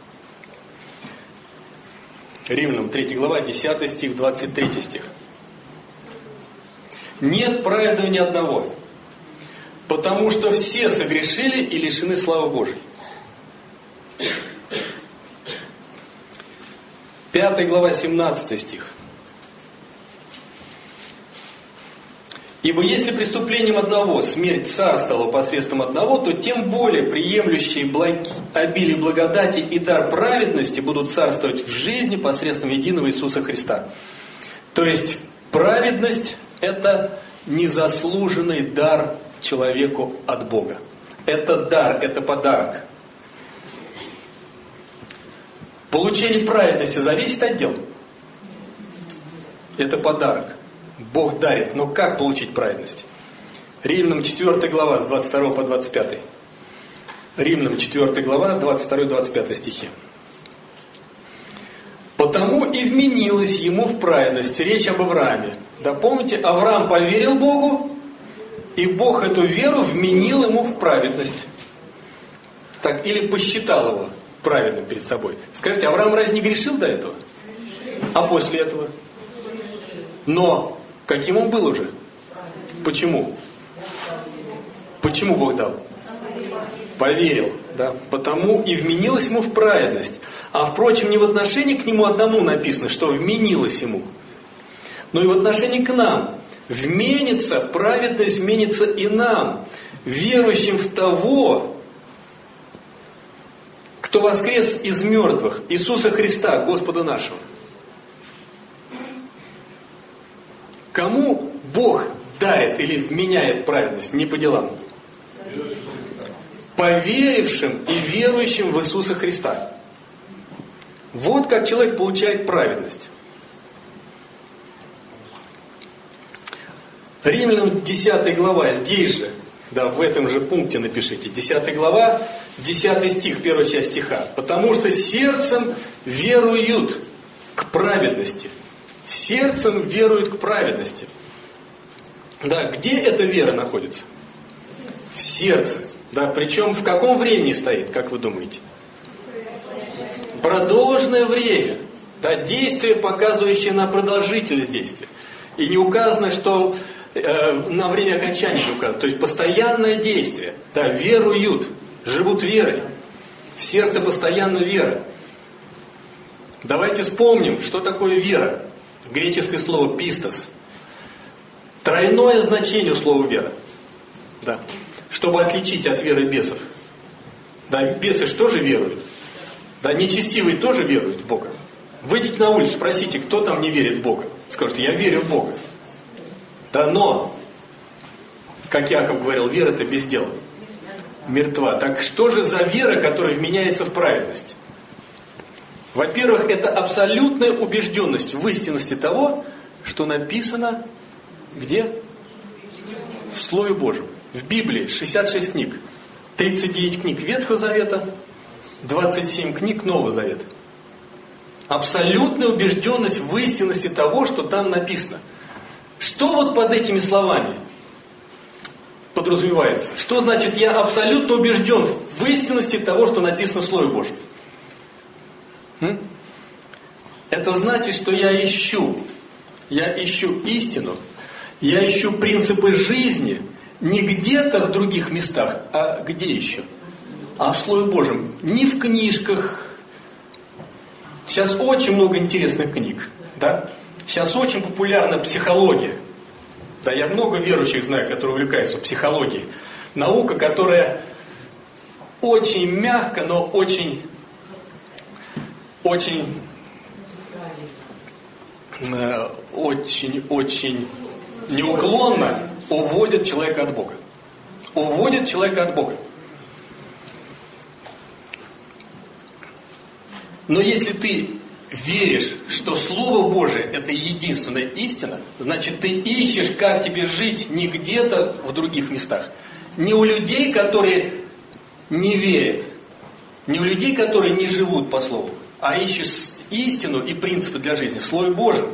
Римлянам, 3 глава, 10 стих, 23 стих. «Нет праведного ни одного, потому что все согрешили и лишены славы Божией». 5 глава, 17 стих. «Ибо если преступлением одного смерть царствовала посредством одного, то тем более приемлющие обилие благодати и дар праведности будут царствовать в жизни посредством единого Иисуса Христа». То есть праведность – это незаслуженный дар человеку от Бога. Это дар, это подарок. Получение праведности зависит от дел. Это подарок. Бог дарит. Но как получить праведность? Римлянам 4 глава, с 22 по 25. Римлянам 4 глава, 22-25 стихи. «Потому и вменилось ему в праведность». Речь об Аврааме. Да, помните, Авраам поверил Богу, и Бог эту веру вменил ему в праведность. Так, или посчитал его праведным перед собой. Скажите, Авраам разве не грешил до этого? А после этого? Но каким он был уже? Почему? Почему Бог дал? Поверил. Да? Потому и вменилось ему в праведность. А впрочем, не в отношении к нему одному написано, что вменилось ему, но и в отношении к нам. Вменится, праведность вменится и нам, верующим в того, кто воскрес из мертвых, Иисуса Христа, Господа нашего. Кому Бог дарит или вменяет праведность? Не по делам. поверившим и верующим в Иисуса Христа. Вот как человек получает праведность. Римлянам 10 глава, здесь же, да, в этом же пункте напишите, 10 глава, 10 стих, первая часть стиха. «Потому что сердцем веруют к праведности». Сердцем веруют к праведности. Да, где эта вера находится? В сердце. Да, причем в каком времени стоит, как вы думаете? Продолженное время. Да, действие, показывающее на продолжительность действия. И не указано, что на время окончания не указано. То есть постоянное действие. Да, веруют, живут верой. В сердце постоянно вера. Давайте вспомним, что такое вера. Греческое слово «пистос». Тройное значение у слова «вера». Да. Чтобы отличить от веры бесов. Да, бесы что же веруют? Да, нечестивые тоже веруют в Бога. Выйдите на улицу, спросите, кто там не верит в Бога. Скажите, я верю в Бога. Да, но, как Яков говорил, вера это без дела. Мертва. Так что же за вера, которая вменяется в праведность? Во-первых, это абсолютная убежденность в истинности того, что написано где? В Слове Божьем. В Библии 66 книг. 39 книг Ветхого Завета, 27 книг Нового Завета. Абсолютная убежденность в истинности того, что там написано. Что вот под этими словами подразумевается? Что значит я абсолютно убежден в истинности того, что написано в Слове Божьем? Это значит, что я ищу истину, я ищу принципы жизни не где-то в других местах, а где еще? А в Слове Божьем. Не в книжках. Сейчас очень много интересных книг. Да? Сейчас очень популярна психология. Да, я много верующих знаю, которые увлекаются психологией. Наука, которая очень мягко, но очень неуклонно уводит человека от Бога. Уводит человека от Бога. Но если ты веришь, что Слово Божие это единственная истина, значит ты ищешь, как тебе жить не где-то в других местах. Не у людей, которые не верят, не у людей, которые не живут по Слову, а ищешь истину и принципы для жизни в Слове Божьем.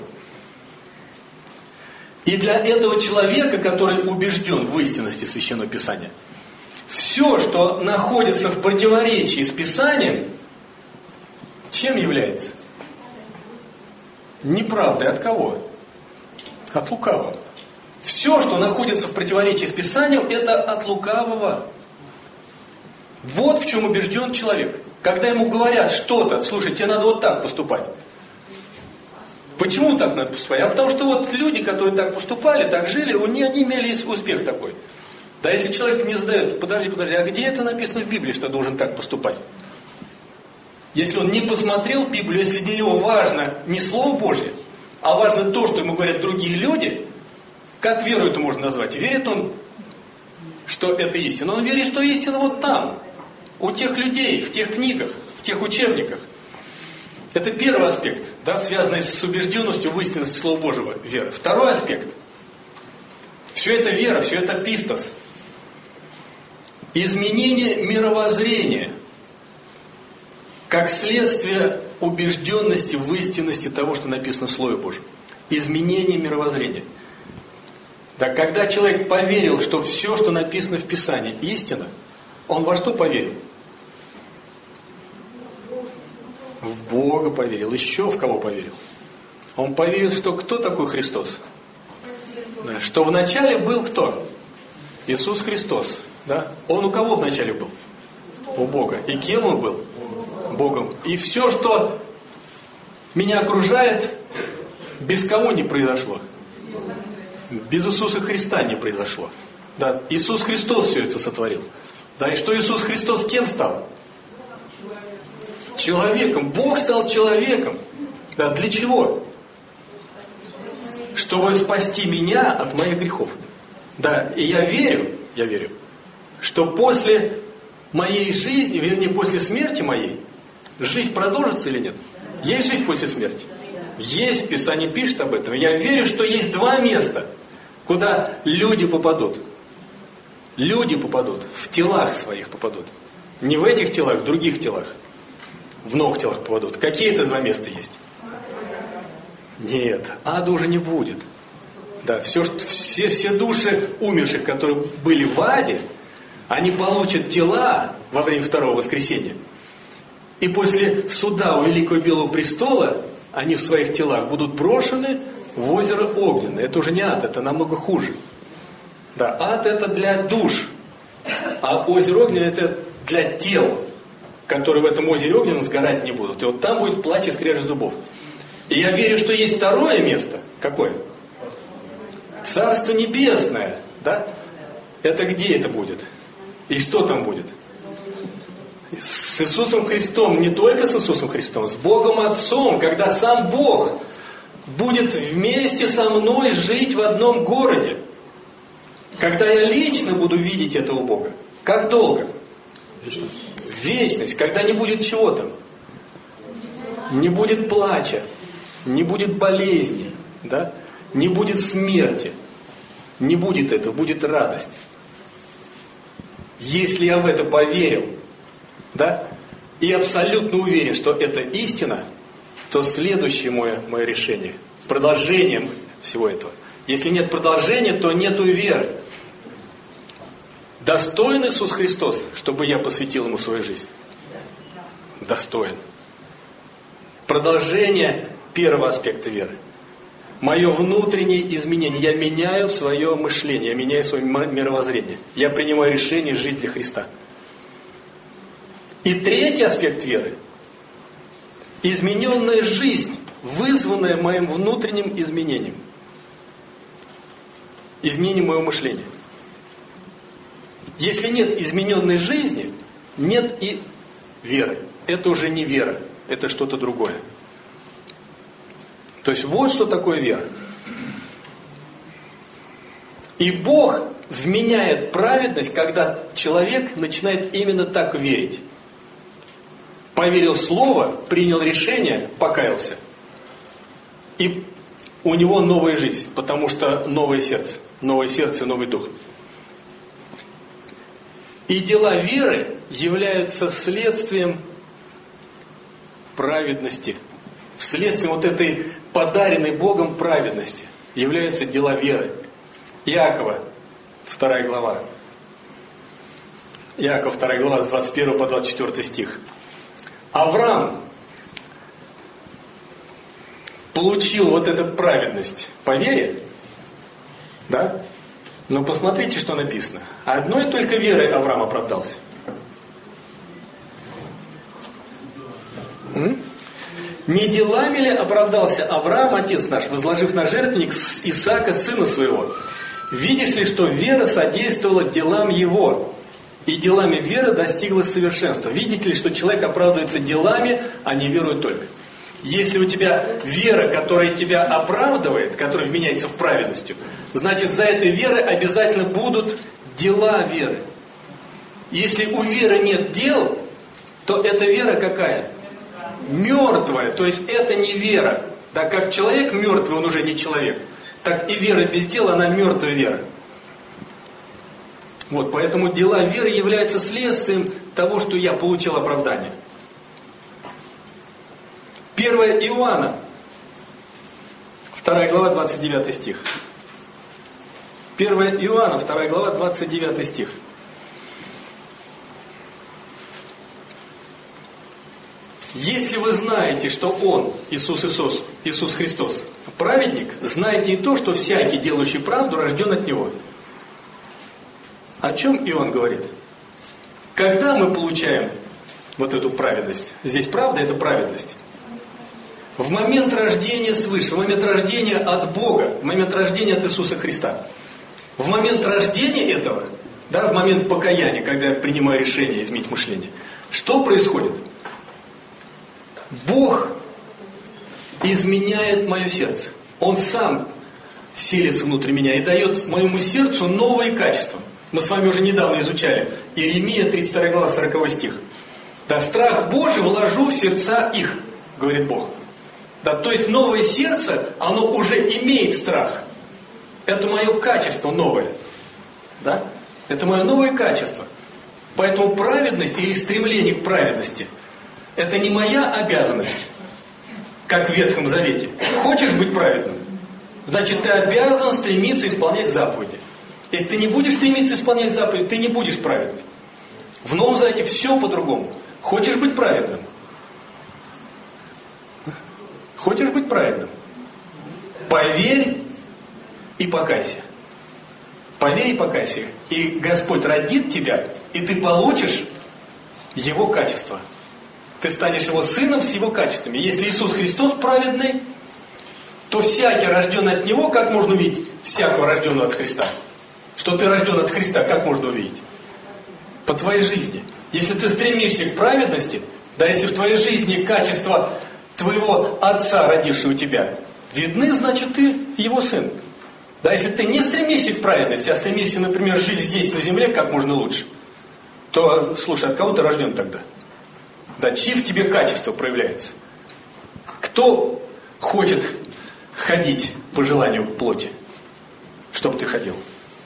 И для этого человека, который убежден в истинности Священного Писания, все, что находится в противоречии с Писанием, чем является? Неправдой. От кого? От лукавого. Все, что находится в противоречии с Писанием, это от лукавого. Вот в чем убежден человек. Когда ему говорят что-то, слушай, тебе надо вот так поступать. Почему так надо поступать? А потому что вот люди, которые так поступали, так жили, они имели успех такой. Да если человек не задает, подожди, а где это написано в Библии, что должен так поступать? Если он не посмотрел Библию, если для него важно не Слово Божье, а важно то, что ему говорят другие люди, как веру это можно назвать? Верит он, что это истина? Он верит, что истина вот там, у тех людей, в тех книгах, в тех учебниках. Это первый аспект, да, связанный с убежденностью в истинности Слова Божьего, вера. Второй аспект. Все это вера, все это пистос. Изменение мировоззрения. Как следствие убежденности в истинности того, что написано в Слове Божьем. Изменение мировоззрения. Так, когда человек поверил, что все, что написано в Писании, истина, он во что поверил? В Бога поверил. Еще в кого поверил? Он поверил, что кто такой Христос? Да, что вначале был кто? Иисус Христос. Да? Он у кого вначале был? У Бога. И кем он был? Богом. И все, что меня окружает, без кого не произошло? Без Иисуса Христа не произошло. Да? Иисус Христос все это сотворил. Да, и что Иисус Христос кем стал? Человеком. Бог стал человеком. Да, для чего? Чтобы спасти меня от моих грехов. Да, и я верю, что после моей жизни, вернее, после смерти моей, жизнь продолжится или нет? Есть жизнь после смерти? Есть, Писание пишет об этом. Я верю, что есть два места, куда люди попадут. Люди попадут, в телах своих попадут. Не в этих телах, в других телах. В новых телах попадут. Какие это два места есть? Нет, ада уже не будет. Да, все души умерших, которые были в аде, они получат тела во время второго воскресения. И после суда у Великого Белого Престола они в своих телах будут брошены в озеро Огненное. Это уже не ад, это намного хуже. Да, ад это для душ, а озеро Огненное это для тел, которые в этом озере Огненном сгорать не будут. И вот там будет плач и скрежет зубов. И я верю, что есть второе место. Какое? Царство Небесное. Да? Это где это будет? И что там будет? С Иисусом Христом, не только с Иисусом Христом, с Богом Отцом, когда сам Бог будет вместе со мной жить в одном городе. Когда я лично буду видеть этого Бога. Как долго? Вечность. Когда не будет чего там? Не будет плача, не будет болезни, да? Не будет смерти. Не будет этого, будет радость. Если я в это поверил, да, и абсолютно уверен, что это истина, то следующее мое решение, продолжением всего этого. Если нет продолжения, то нету веры. Достоин Иисус Христос, чтобы я посвятил Ему свою жизнь? Достоин. Продолжение первого аспекта веры. Мое внутреннее изменение. Я меняю свое мышление, я меняю свое мировоззрение. Я принимаю решение жить для Христа. И третий аспект веры. Измененная жизнь, вызванная моим внутренним изменением. Изменением моего мышления. Если нет измененной жизни, нет и веры. Это уже не вера, это что-то другое. То есть вот что такое вера. И Бог вменяет праведность, когда человек начинает именно так верить. Поверил в Слово, принял решение, покаялся. И у него новая жизнь, потому что новое сердце, новый дух. И дела веры являются следствием праведности. Вследствием вот этой подаренной Богом праведности являются дела веры. Иакова, 2 глава. Иаков, 2 глава, с 21 по 24 стих. Авраам получил вот эту праведность по вере, да? Но посмотрите, что написано. Одной только верой Авраам оправдался. Не делами ли оправдался Авраам, отец наш, возложив на жертвенник Исаака, сына своего? Видишь ли, что вера содействовала делам его, и делами веры достигла совершенства? Видите ли, что человек оправдывается делами, а не верой только? Если у тебя вера, которая тебя оправдывает, которая вменяется в праведностью, значит, за этой верой обязательно будут дела веры. Если у веры нет дел, то эта вера какая? Мертвая, то есть это не вера. Да, как человек мертвый, он уже не человек. Так и вера без дела, она мертвая вера. Вот, поэтому дела веры являются следствием того, что я получил оправдание. 1 Иоанна, 2 глава, 29 стих. 1 Иоанна, 2 глава, 29 стих. Если вы знаете, что Он, Иисус Христос, праведник, знайте и то, что всякий, делающий правду, рожден от Него. О чем Иоанн говорит? Когда мы получаем вот эту праведность? Здесь правда – это праведность. В момент рождения свыше, в момент рождения от Бога, в момент рождения от Иисуса Христа. В момент рождения этого, да, в момент покаяния, когда я принимаю решение изменить мышление, что происходит? Бог изменяет мое сердце. Он сам селится внутри меня и дает моему сердцу новые качества, Мы с вами уже недавно изучали. Иеремия, 32 глава, 40 стих. Да, страх Божий вложу в сердца их, говорит Бог. Да, то есть новое сердце, оно уже имеет страх. Это мое качество новое. Да? Это мое новое качество. Поэтому праведность или стремление к праведности – это не моя обязанность, как в Ветхом Завете. Хочешь быть праведным? Значит, ты обязан стремиться исполнять заповеди. Если ты не будешь стремиться исполнять заповеди, ты не будешь праведным. В Новом Завете все по-другому. Хочешь быть праведным? Хочешь быть праведным? Поверь и покайся. Поверь и покайся. И Господь родит тебя, и ты получишь Его качество. Ты станешь Его сыном с Его качествами. Если Иисус Христос праведный, то всякий, рожденный от Него, как можно увидеть всякого рожденного от Христа? Что ты рожден от Христа, как можно увидеть? По твоей жизни. Если ты стремишься к праведности, да, если в твоей жизни качества твоего Отца, родившего тебя, видны, значит, ты Его сын. Да, если ты не стремишься к праведности, а стремишься, например, жить здесь, на земле, как можно лучше, то, слушай, от кого ты рожден тогда? Да, чьи в тебе качества проявляются? Кто хочет ходить по желанию плоти, чтобы ты ходил?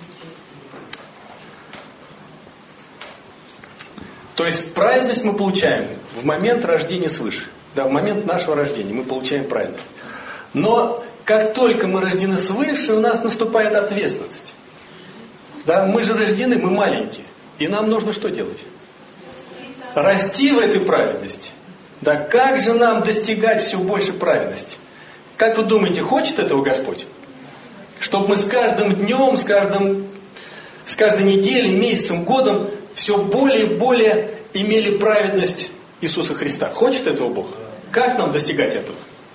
То есть праведность мы получаем в момент рождения свыше. Да, в момент нашего рождения мы получаем праведность. Но как только мы рождены свыше, у нас наступает ответственность. Да, мы же рождены, мы маленькие. И нам нужно что делать? Расти в этой праведности. Да, как же нам достигать все больше праведности? Как вы думаете, хочет этого Господь? Чтобы мы с каждым днем, с каждой неделей, месяцем, годом все более и более имели праведность Иисуса Христа. Хочет этого Бог? Как нам достигать этого?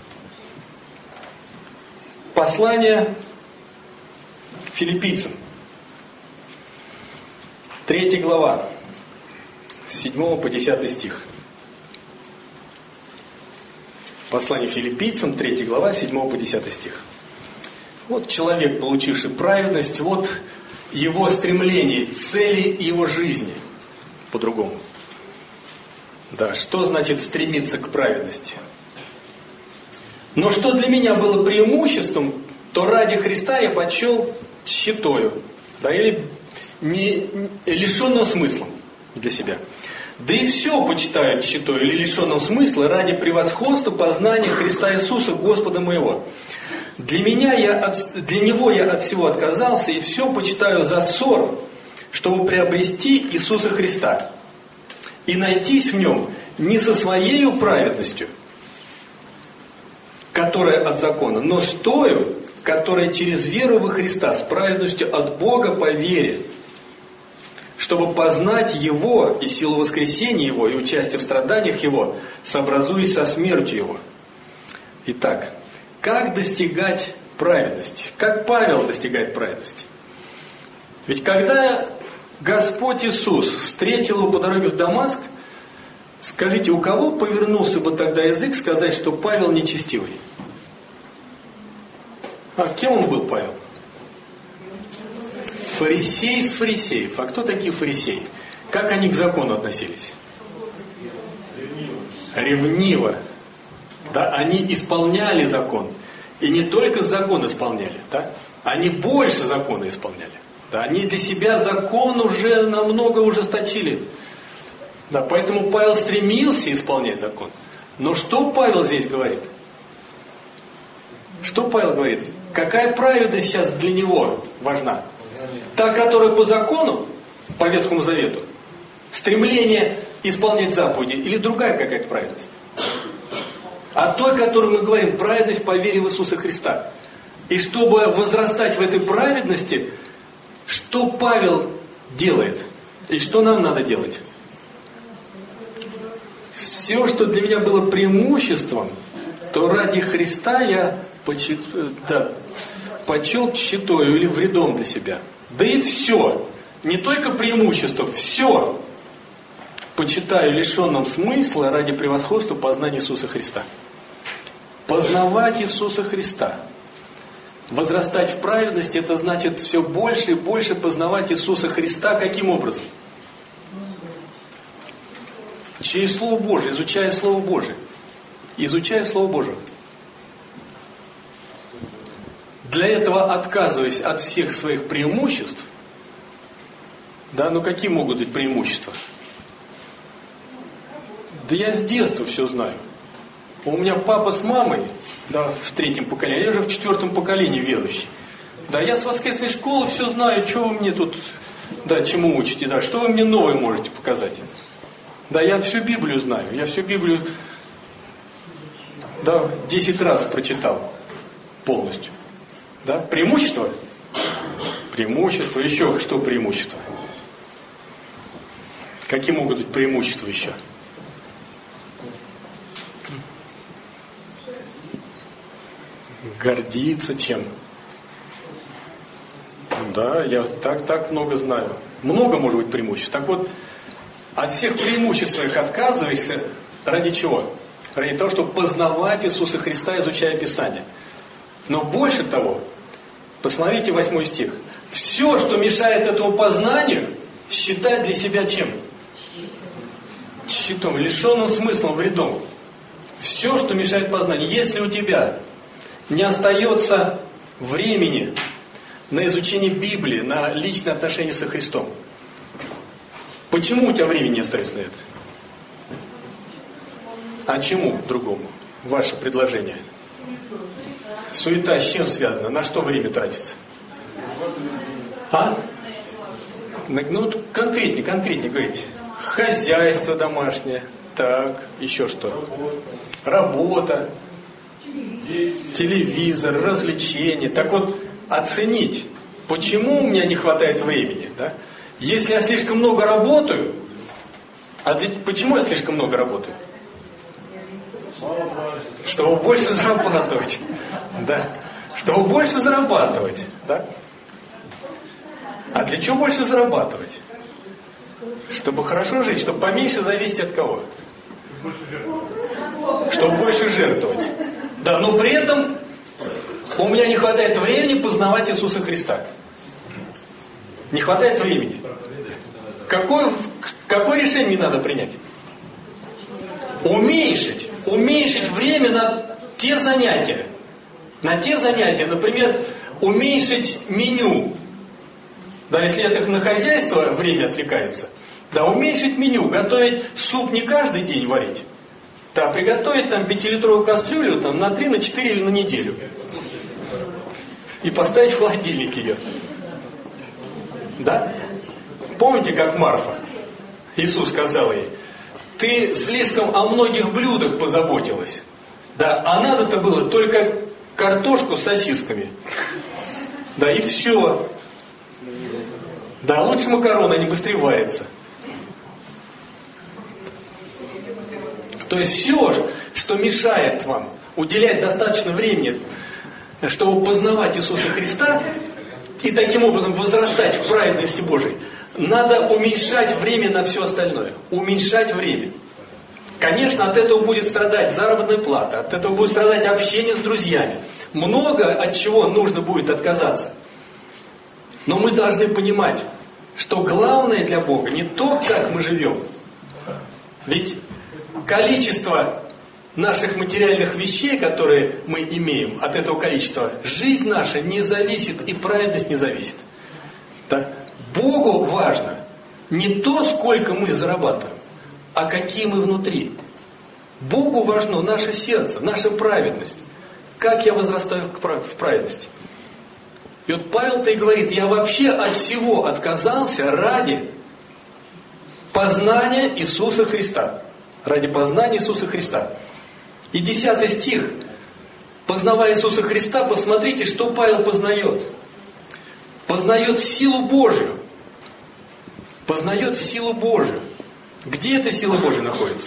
Послание Филиппийцам. 3 глава. С 7 по 10 стих. Послание Филиппийцам, 3 глава, 7 по 10 стих. Вот человек, получивший праведность, вот его стремление, цели его жизни. По-другому. Да, что значит стремиться к праведности? Но что для меня было преимуществом, то ради Христа я почел тщетою, да, или лишенным смыслом для себя. Да и все почитаю тщетою или лишенным смысла ради превосходства познания Христа Иисуса, Господа моего. Для Него я от всего отказался и все почитаю за ссор, чтобы приобрести Иисуса Христа и найтись в Нем не со своей праведностью, которая от закона, но с тою, которая через веру во Христа, с праведностью от Бога по вере, чтобы познать Его и силу воскресения Его, и участие в страданиях Его, сообразуясь со смертью Его. Итак, как достигать праведности? Как Павел достигает праведности? Ведь когда Господь Иисус встретил его по дороге в Дамаск, скажите, у кого повернулся бы тогда язык сказать, что Павел нечестивый? А кем он был, Павел? Фарисей из фарисеев. А кто такие фарисеи? Как они к закону относились? Ревниво. Да, они исполняли закон. И не только закон исполняли, да? Они больше закона исполняли. Да, они для себя закон уже намного ужесточили. Да, поэтому Павел стремился исполнять закон. Но что Павел здесь говорит? Что Павел говорит? Какая праведность сейчас для него важна? Та, которая по закону, по Ветхому Завету, стремление исполнять заповеди, или другая какая-то праведность? А той, о которой мы говорим, праведность по вере в Иисуса Христа. И чтобы возрастать в этой праведности, что Павел делает? И что нам надо делать? Все, что для меня было преимуществом, то ради Христа я почел тщетою или вредом для себя. Да и все, не только преимущество, все почитаю лишенным смысла ради превосходства познания Иисуса Христа. Познавать Иисуса Христа. Возрастать в праведности, это значит все больше и больше познавать Иисуса Христа. Каким образом? Через Слово Божие, изучая Слово Божие. Изучая Слово Божие. Для этого отказываясь от всех своих преимуществ. Да, ну какие могут быть преимущества? Да я с детства все знаю. У меня папа с мамой, да, в 3-м поколении, я уже в 4-м поколении верующий. Да, я с воскресной школы все знаю, что вы мне тут, да, чему учите, да, что вы мне новое можете показать. Да, я всю Библию знаю, я всю Библию, да, 10 раз прочитал полностью. Да, преимущество? Преимущество, еще что преимущество? Какие могут быть преимущества еще? Гордиться чем? Да, я так много знаю. Много может быть преимуществ. Так вот, от всех преимуществ своих отказываешься ради чего? Ради того, чтобы познавать Иисуса Христа, изучая Писание. Но больше того, посмотрите 8 стих. Все, что мешает этому познанию, считать для себя чем? Щитом, лишенным смыслом, вредом. Все, что мешает познанию. Если у тебя не остается времени на изучение Библии, на личные отношения со Христом, почему у тебя времени не остается на это? А чему другому? Ваше предложение. Суета с чем связана? На что время тратится? А? Ну, конкретнее говорите. Хозяйство домашнее. Так, еще что? Работа. Телевизор, развлечения. Так вот, оценить, почему у меня не хватает времени. Да? Если я слишком много работаю, почему я слишком много работаю? Чтобы больше зарабатывать. Да. Чтобы больше зарабатывать. Да? А для чего больше зарабатывать? Чтобы хорошо жить, чтобы поменьше зависеть от кого? Чтобы больше жертвовать. Да, но при этом у меня не хватает времени познавать Иисуса Христа. Не хватает времени. Какое решение мне надо принять? Уменьшить время на те занятия. Например, уменьшить меню. Да, если это на хозяйство время отвлекается. Да, уменьшить меню. Готовить суп не каждый день варить. Да, приготовить там 5-литровую кастрюлю там, на 3, на 4 или на неделю. И поставить в холодильник ее. Да? Помните, как Марфа? Иисус сказал ей: ты слишком о многих блюдах позаботилась. Да, а надо-то было только картошку с сосисками. Да, и все. Да, лучше макароны, они быстрее варятся. То есть все, что мешает вам уделять достаточно времени, чтобы познавать Иисуса Христа и таким образом возрастать в праведности Божией, надо уменьшать время на все остальное. Уменьшать время. Конечно, от этого будет страдать заработная плата, от этого будет страдать общение с друзьями. Много от чего нужно будет отказаться. Но мы должны понимать, что главное для Бога не то, как мы живем. Ведь количество наших материальных вещей, которые мы имеем, от этого количества, жизнь наша не зависит и праведность не зависит. Да? Богу важно не то, сколько мы зарабатываем, а какие мы внутри. Богу важно наше сердце, наша праведность. Как я возрастаю в праведности. И вот Павел-то и говорит: я вообще от всего отказался ради познания Иисуса Христа. Ради познания Иисуса Христа. И 10 стих. Познавая Иисуса Христа, посмотрите, что Павел познает. Познает силу Божию. Познает силу Божию. Где эта сила Божия находится?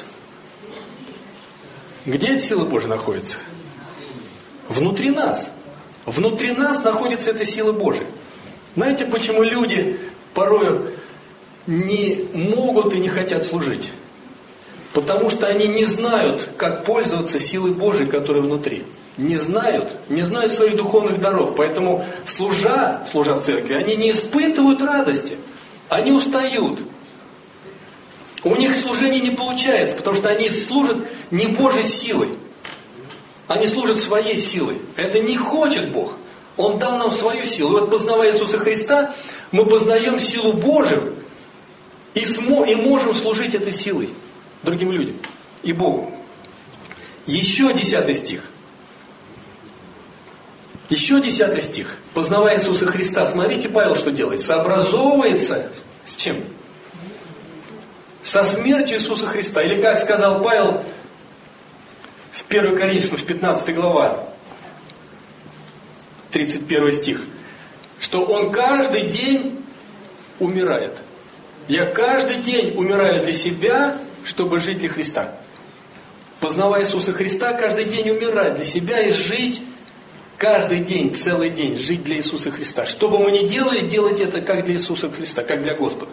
Где эта сила Божия находится? Внутри нас. Внутри нас находится эта сила Божия. Знаете, почему люди порою не могут и не хотят служить? Потому что они не знают, как пользоваться силой Божией, которая внутри. не знают своих духовных даров. Поэтому, служа в церкви, они не испытывают радости. Они устают. У них служение не получается, потому что они служат не Божьей силой. Они служат своей силой. Это не хочет Бог. Он дал нам свою силу. И вот, познавая Иисуса Христа, мы познаем силу Божию и можем служить этой силой другим людям и Богу. Еще 10 стих. Еще 10 стих. Познавая Иисуса Христа, смотрите, Павел что делает? Сообразовывается с чем? Со смертью Иисуса Христа. Или как сказал Павел в 1 Коринфянам, 15 глава, 31 стих, что он каждый день умирает. Я каждый день умираю для себя, чтобы жить для Христа. Познавая Иисуса Христа, каждый день умирать для себя и жить каждый день, целый день, жить для Иисуса Христа. Что бы мы ни делали, делать это как для Иисуса Христа, как для Господа.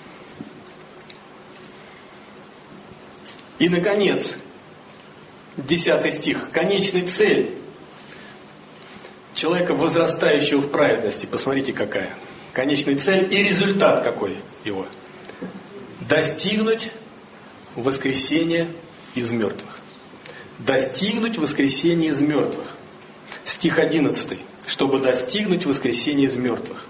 И, наконец, 10 стих. Конечная цель человека, возрастающего в праведности. Посмотрите, какая. Конечная цель и результат какой его. Достигнуть воскресения из мертвых. Достигнуть воскресения из мертвых. Стих 11. Чтобы достигнуть воскресения из мертвых.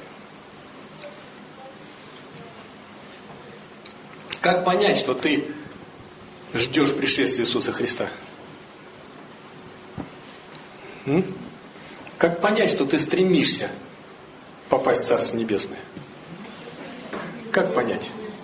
Как понять, что ты ждешь пришествия Иисуса Христа? Как понять, что ты стремишься попасть в Царство Небесное? Как понять?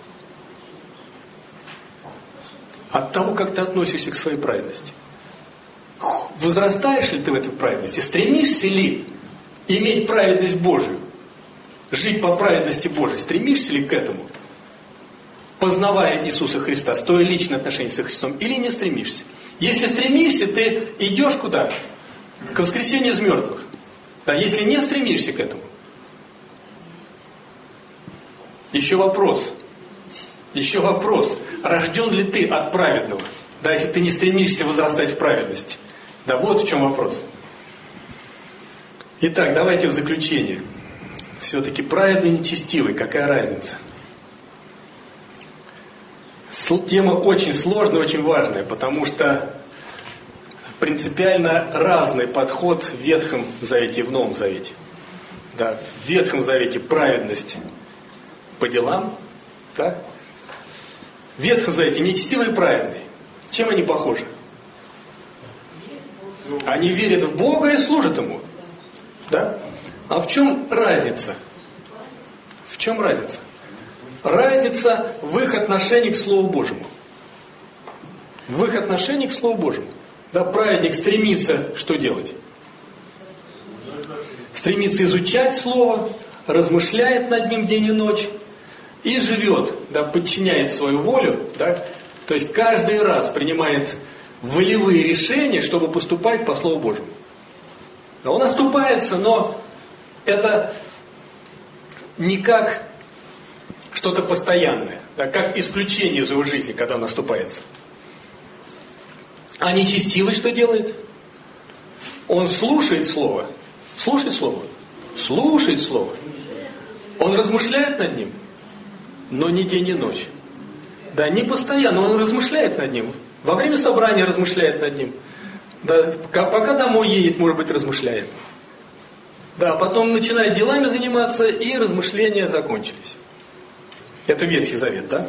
От того, как ты относишься к своей праведности. Возрастаешь ли ты в этой праведности? Стремишься ли иметь праведность Божию? Жить по праведности Божией? Стремишься ли к этому? Познавая Иисуса Христа, стоя личное отношение со Христом, или не стремишься? Если стремишься, ты идешь куда? К воскресению из мертвых. Да, если не стремишься к этому. Еще вопрос. Рожден ли ты от праведного? Да, если ты не стремишься возрастать в праведности. Да, вот в чем вопрос. Итак, давайте в заключение. Все-таки праведный и нечестивый, какая разница? Тема очень сложная, очень важная, потому что принципиально разный подход в Ветхом Завете и в Новом Завете. Да, в Ветхом Завете праведность по делам, да? В Ветхом Завете нечестивый и праведный. Чем они похожи? Они верят в Бога и служат Ему. Да? А в чем разница? В чем разница? Разница в их отношении к Слову Божьему. В их отношении к Слову Божьему. Да, праведник стремится что делать? Стремится изучать Слово, размышляет над ним день и ночь и живет, да, подчиняет свою волю, да, то есть каждый раз принимает волевые решения, чтобы поступать по Слову Божьему. Да, он оступается, но это не как что-то постоянное, да, как исключение из его жизни, когда он оступается. А нечестивый что делает? Он слушает Слово. Слушает Слово. Слушает Слово. Он размышляет над ним, но не день и ночь. Да, не постоянно, он размышляет над ним. Во время собрания размышляет над ним. Да, пока домой едет, может быть, размышляет. Да, потом начинает делами заниматься, и размышления закончились. Это Ветхий Завет, да?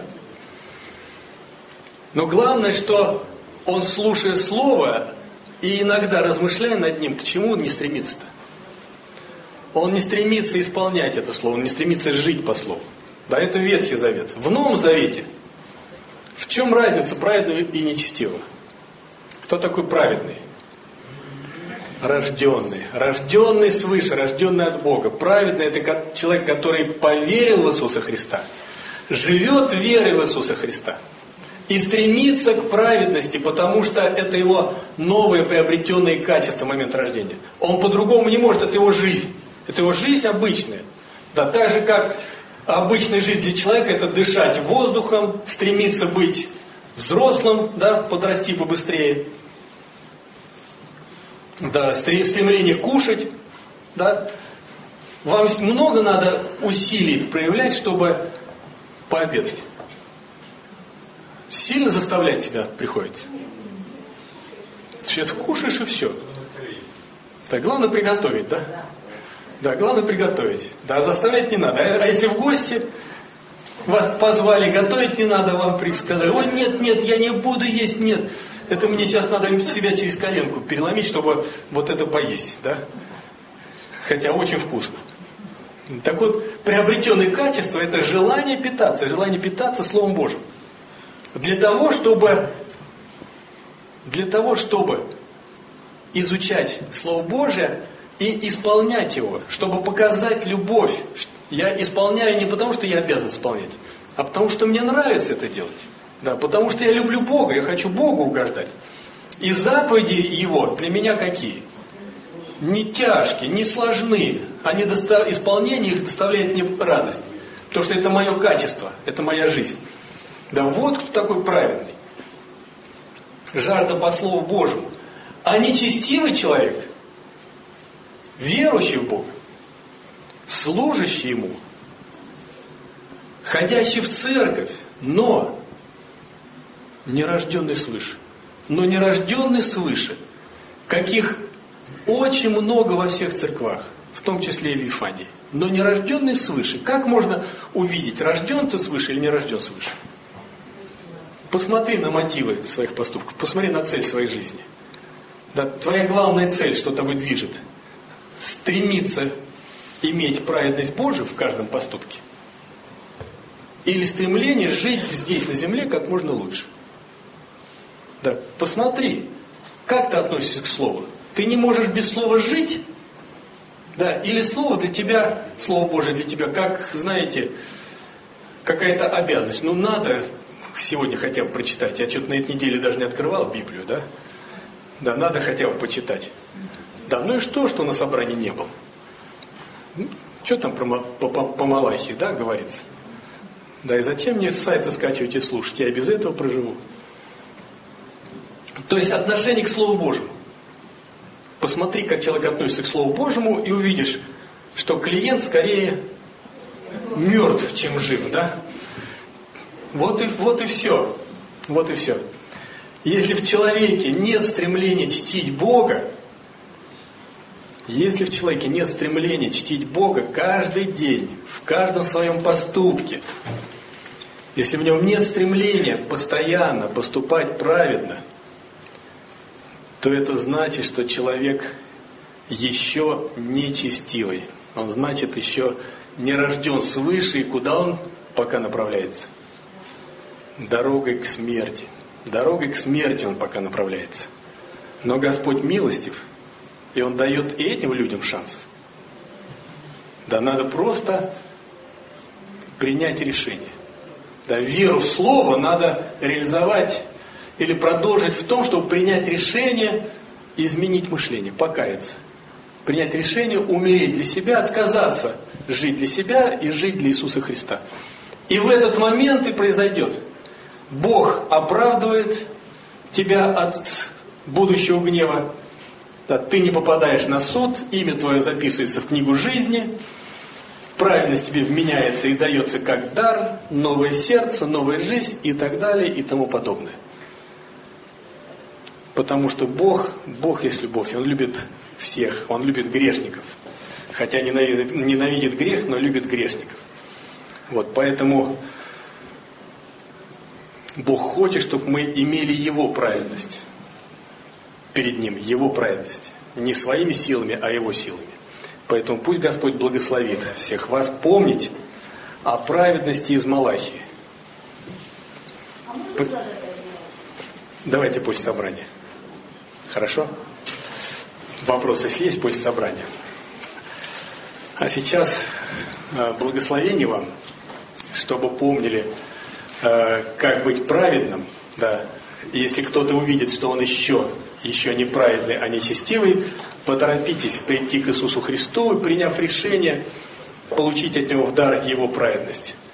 Но главное, что он, слушая Слово и иногда размышляя над ним, к чему он не стремится-то? Он не стремится исполнять это Слово, он не стремится жить по Слову. Да, это Ветхий Завет. В Новом Завете в чем разница праведного и нечестивого? Кто такой праведный? Рожденный. Рожденный свыше, рожденный от Бога. Праведный — это человек, который поверил в Иисуса Христа, живет верой в Иисуса Христа и стремится к праведности, потому что это его новые приобретенные качества в момент рождения. Он по-другому не может, это его жизнь. Это его жизнь обычная. Да, так же, как обычная жизнь для человека — это дышать воздухом, стремиться быть взрослым, да, подрасти побыстрее. да, стремление кушать, да. Вам много надо усилий проявлять, чтобы пообедать. Сильно заставлять себя приходится. Сейчас кушаешь и все. Так, главное приготовить, да? Да, главное приготовить. Да, заставлять не надо. А если в гости вас позвали, готовить не надо, вам сказали: ой, нет, я не буду есть, нет. Это мне сейчас надо себя через коленку переломить, чтобы вот это поесть, да? Хотя очень вкусно. Так вот, приобретенные качества – это желание питаться Словом Божьим. Для того, чтобы изучать Слово Божие и исполнять его, чтобы показать любовь. Я исполняю не потому, что я обязан исполнять, а потому, что мне нравится это делать. Да, потому что я люблю Бога, я хочу Богу угождать. И заповеди Его для меня какие? Не тяжкие, не сложные. Исполнение их доставляет мне радость. Потому что это мое качество, это моя жизнь. Да, вот кто такой праведный. Жажда по Слову Божьему. А нечестивый человек, верующий в Бога, служащий Ему, ходящий в церковь, но не рожденный свыше. Но не рожденный свыше, каких очень много во всех церквах, в том числе и в Вифании. Но не рожденный свыше. Как можно увидеть, рожден ты свыше или не рожден свыше? Посмотри на мотивы своих поступков, посмотри на цель своей жизни. Да, твоя главная цель, что тобой движет, стремиться иметь праведность Божию в каждом поступке. Или стремление жить здесь, на земле, как можно лучше. Да, посмотри, как ты относишься к Слову. Ты не можешь без Слова жить? Да, или Слово для тебя, Слово Божие для тебя, как, знаете, какая-то обязанность. Ну, надо сегодня хотя бы прочитать. Я что-то на этой неделе даже не открывал Библию, да? Да, надо хотя бы почитать. Да, ну и что на собрании не было? Что там по Малахии, да, говорится? Да, и зачем мне с сайта скачивать и слушать? Я без этого проживу. То есть отношение к Слову Божьему. Посмотри, как человек относится к Слову Божьему, и увидишь, что клиент скорее мертв, чем жив, да? Вот и все. Вот и все. Если в человеке нет стремления чтить Бога, каждый день, в каждом своем поступке, если в нем нет стремления постоянно поступать праведно, то это значит, что человек еще нечестивый. Он, значит, еще не рожден свыше, и куда он пока направляется? Дорогой к смерти. Дорогой к смерти он пока направляется. Но Господь милостив, и Он дает и этим людям шанс. Да, надо просто принять решение. Да, веру в Слово надо реализовать или продолжить в том, чтобы принять решение и изменить мышление, покаяться. Принять решение, умереть для себя, отказаться жить для себя и жить для Иисуса Христа. И в этот момент и произойдет. Бог оправдывает тебя от будущего гнева. Да, ты не попадаешь на суд, имя твое записывается в книгу жизни, праведность тебе вменяется и дается как дар, новое сердце, новая жизнь и так далее и тому подобное. Потому что Бог есть любовь, Он любит всех, Он любит грешников. Хотя ненавидит грех, но любит грешников. Вот, поэтому Бог хочет, чтобы мы имели Его праведность перед Ним, Его праведность. Не своими силами, а Его силами. Поэтому пусть Господь благословит всех вас помнить о праведности из Малахии. Давайте после собрания. Хорошо? Вопросы, если есть, после собрания. А сейчас благословение вам, чтобы помнили, как быть праведным. Да. Если кто-то увидит, что он еще неправедный, а нечестивый, поторопитесь прийти к Иисусу Христу и, приняв решение, получить от Него в дар Его праведность.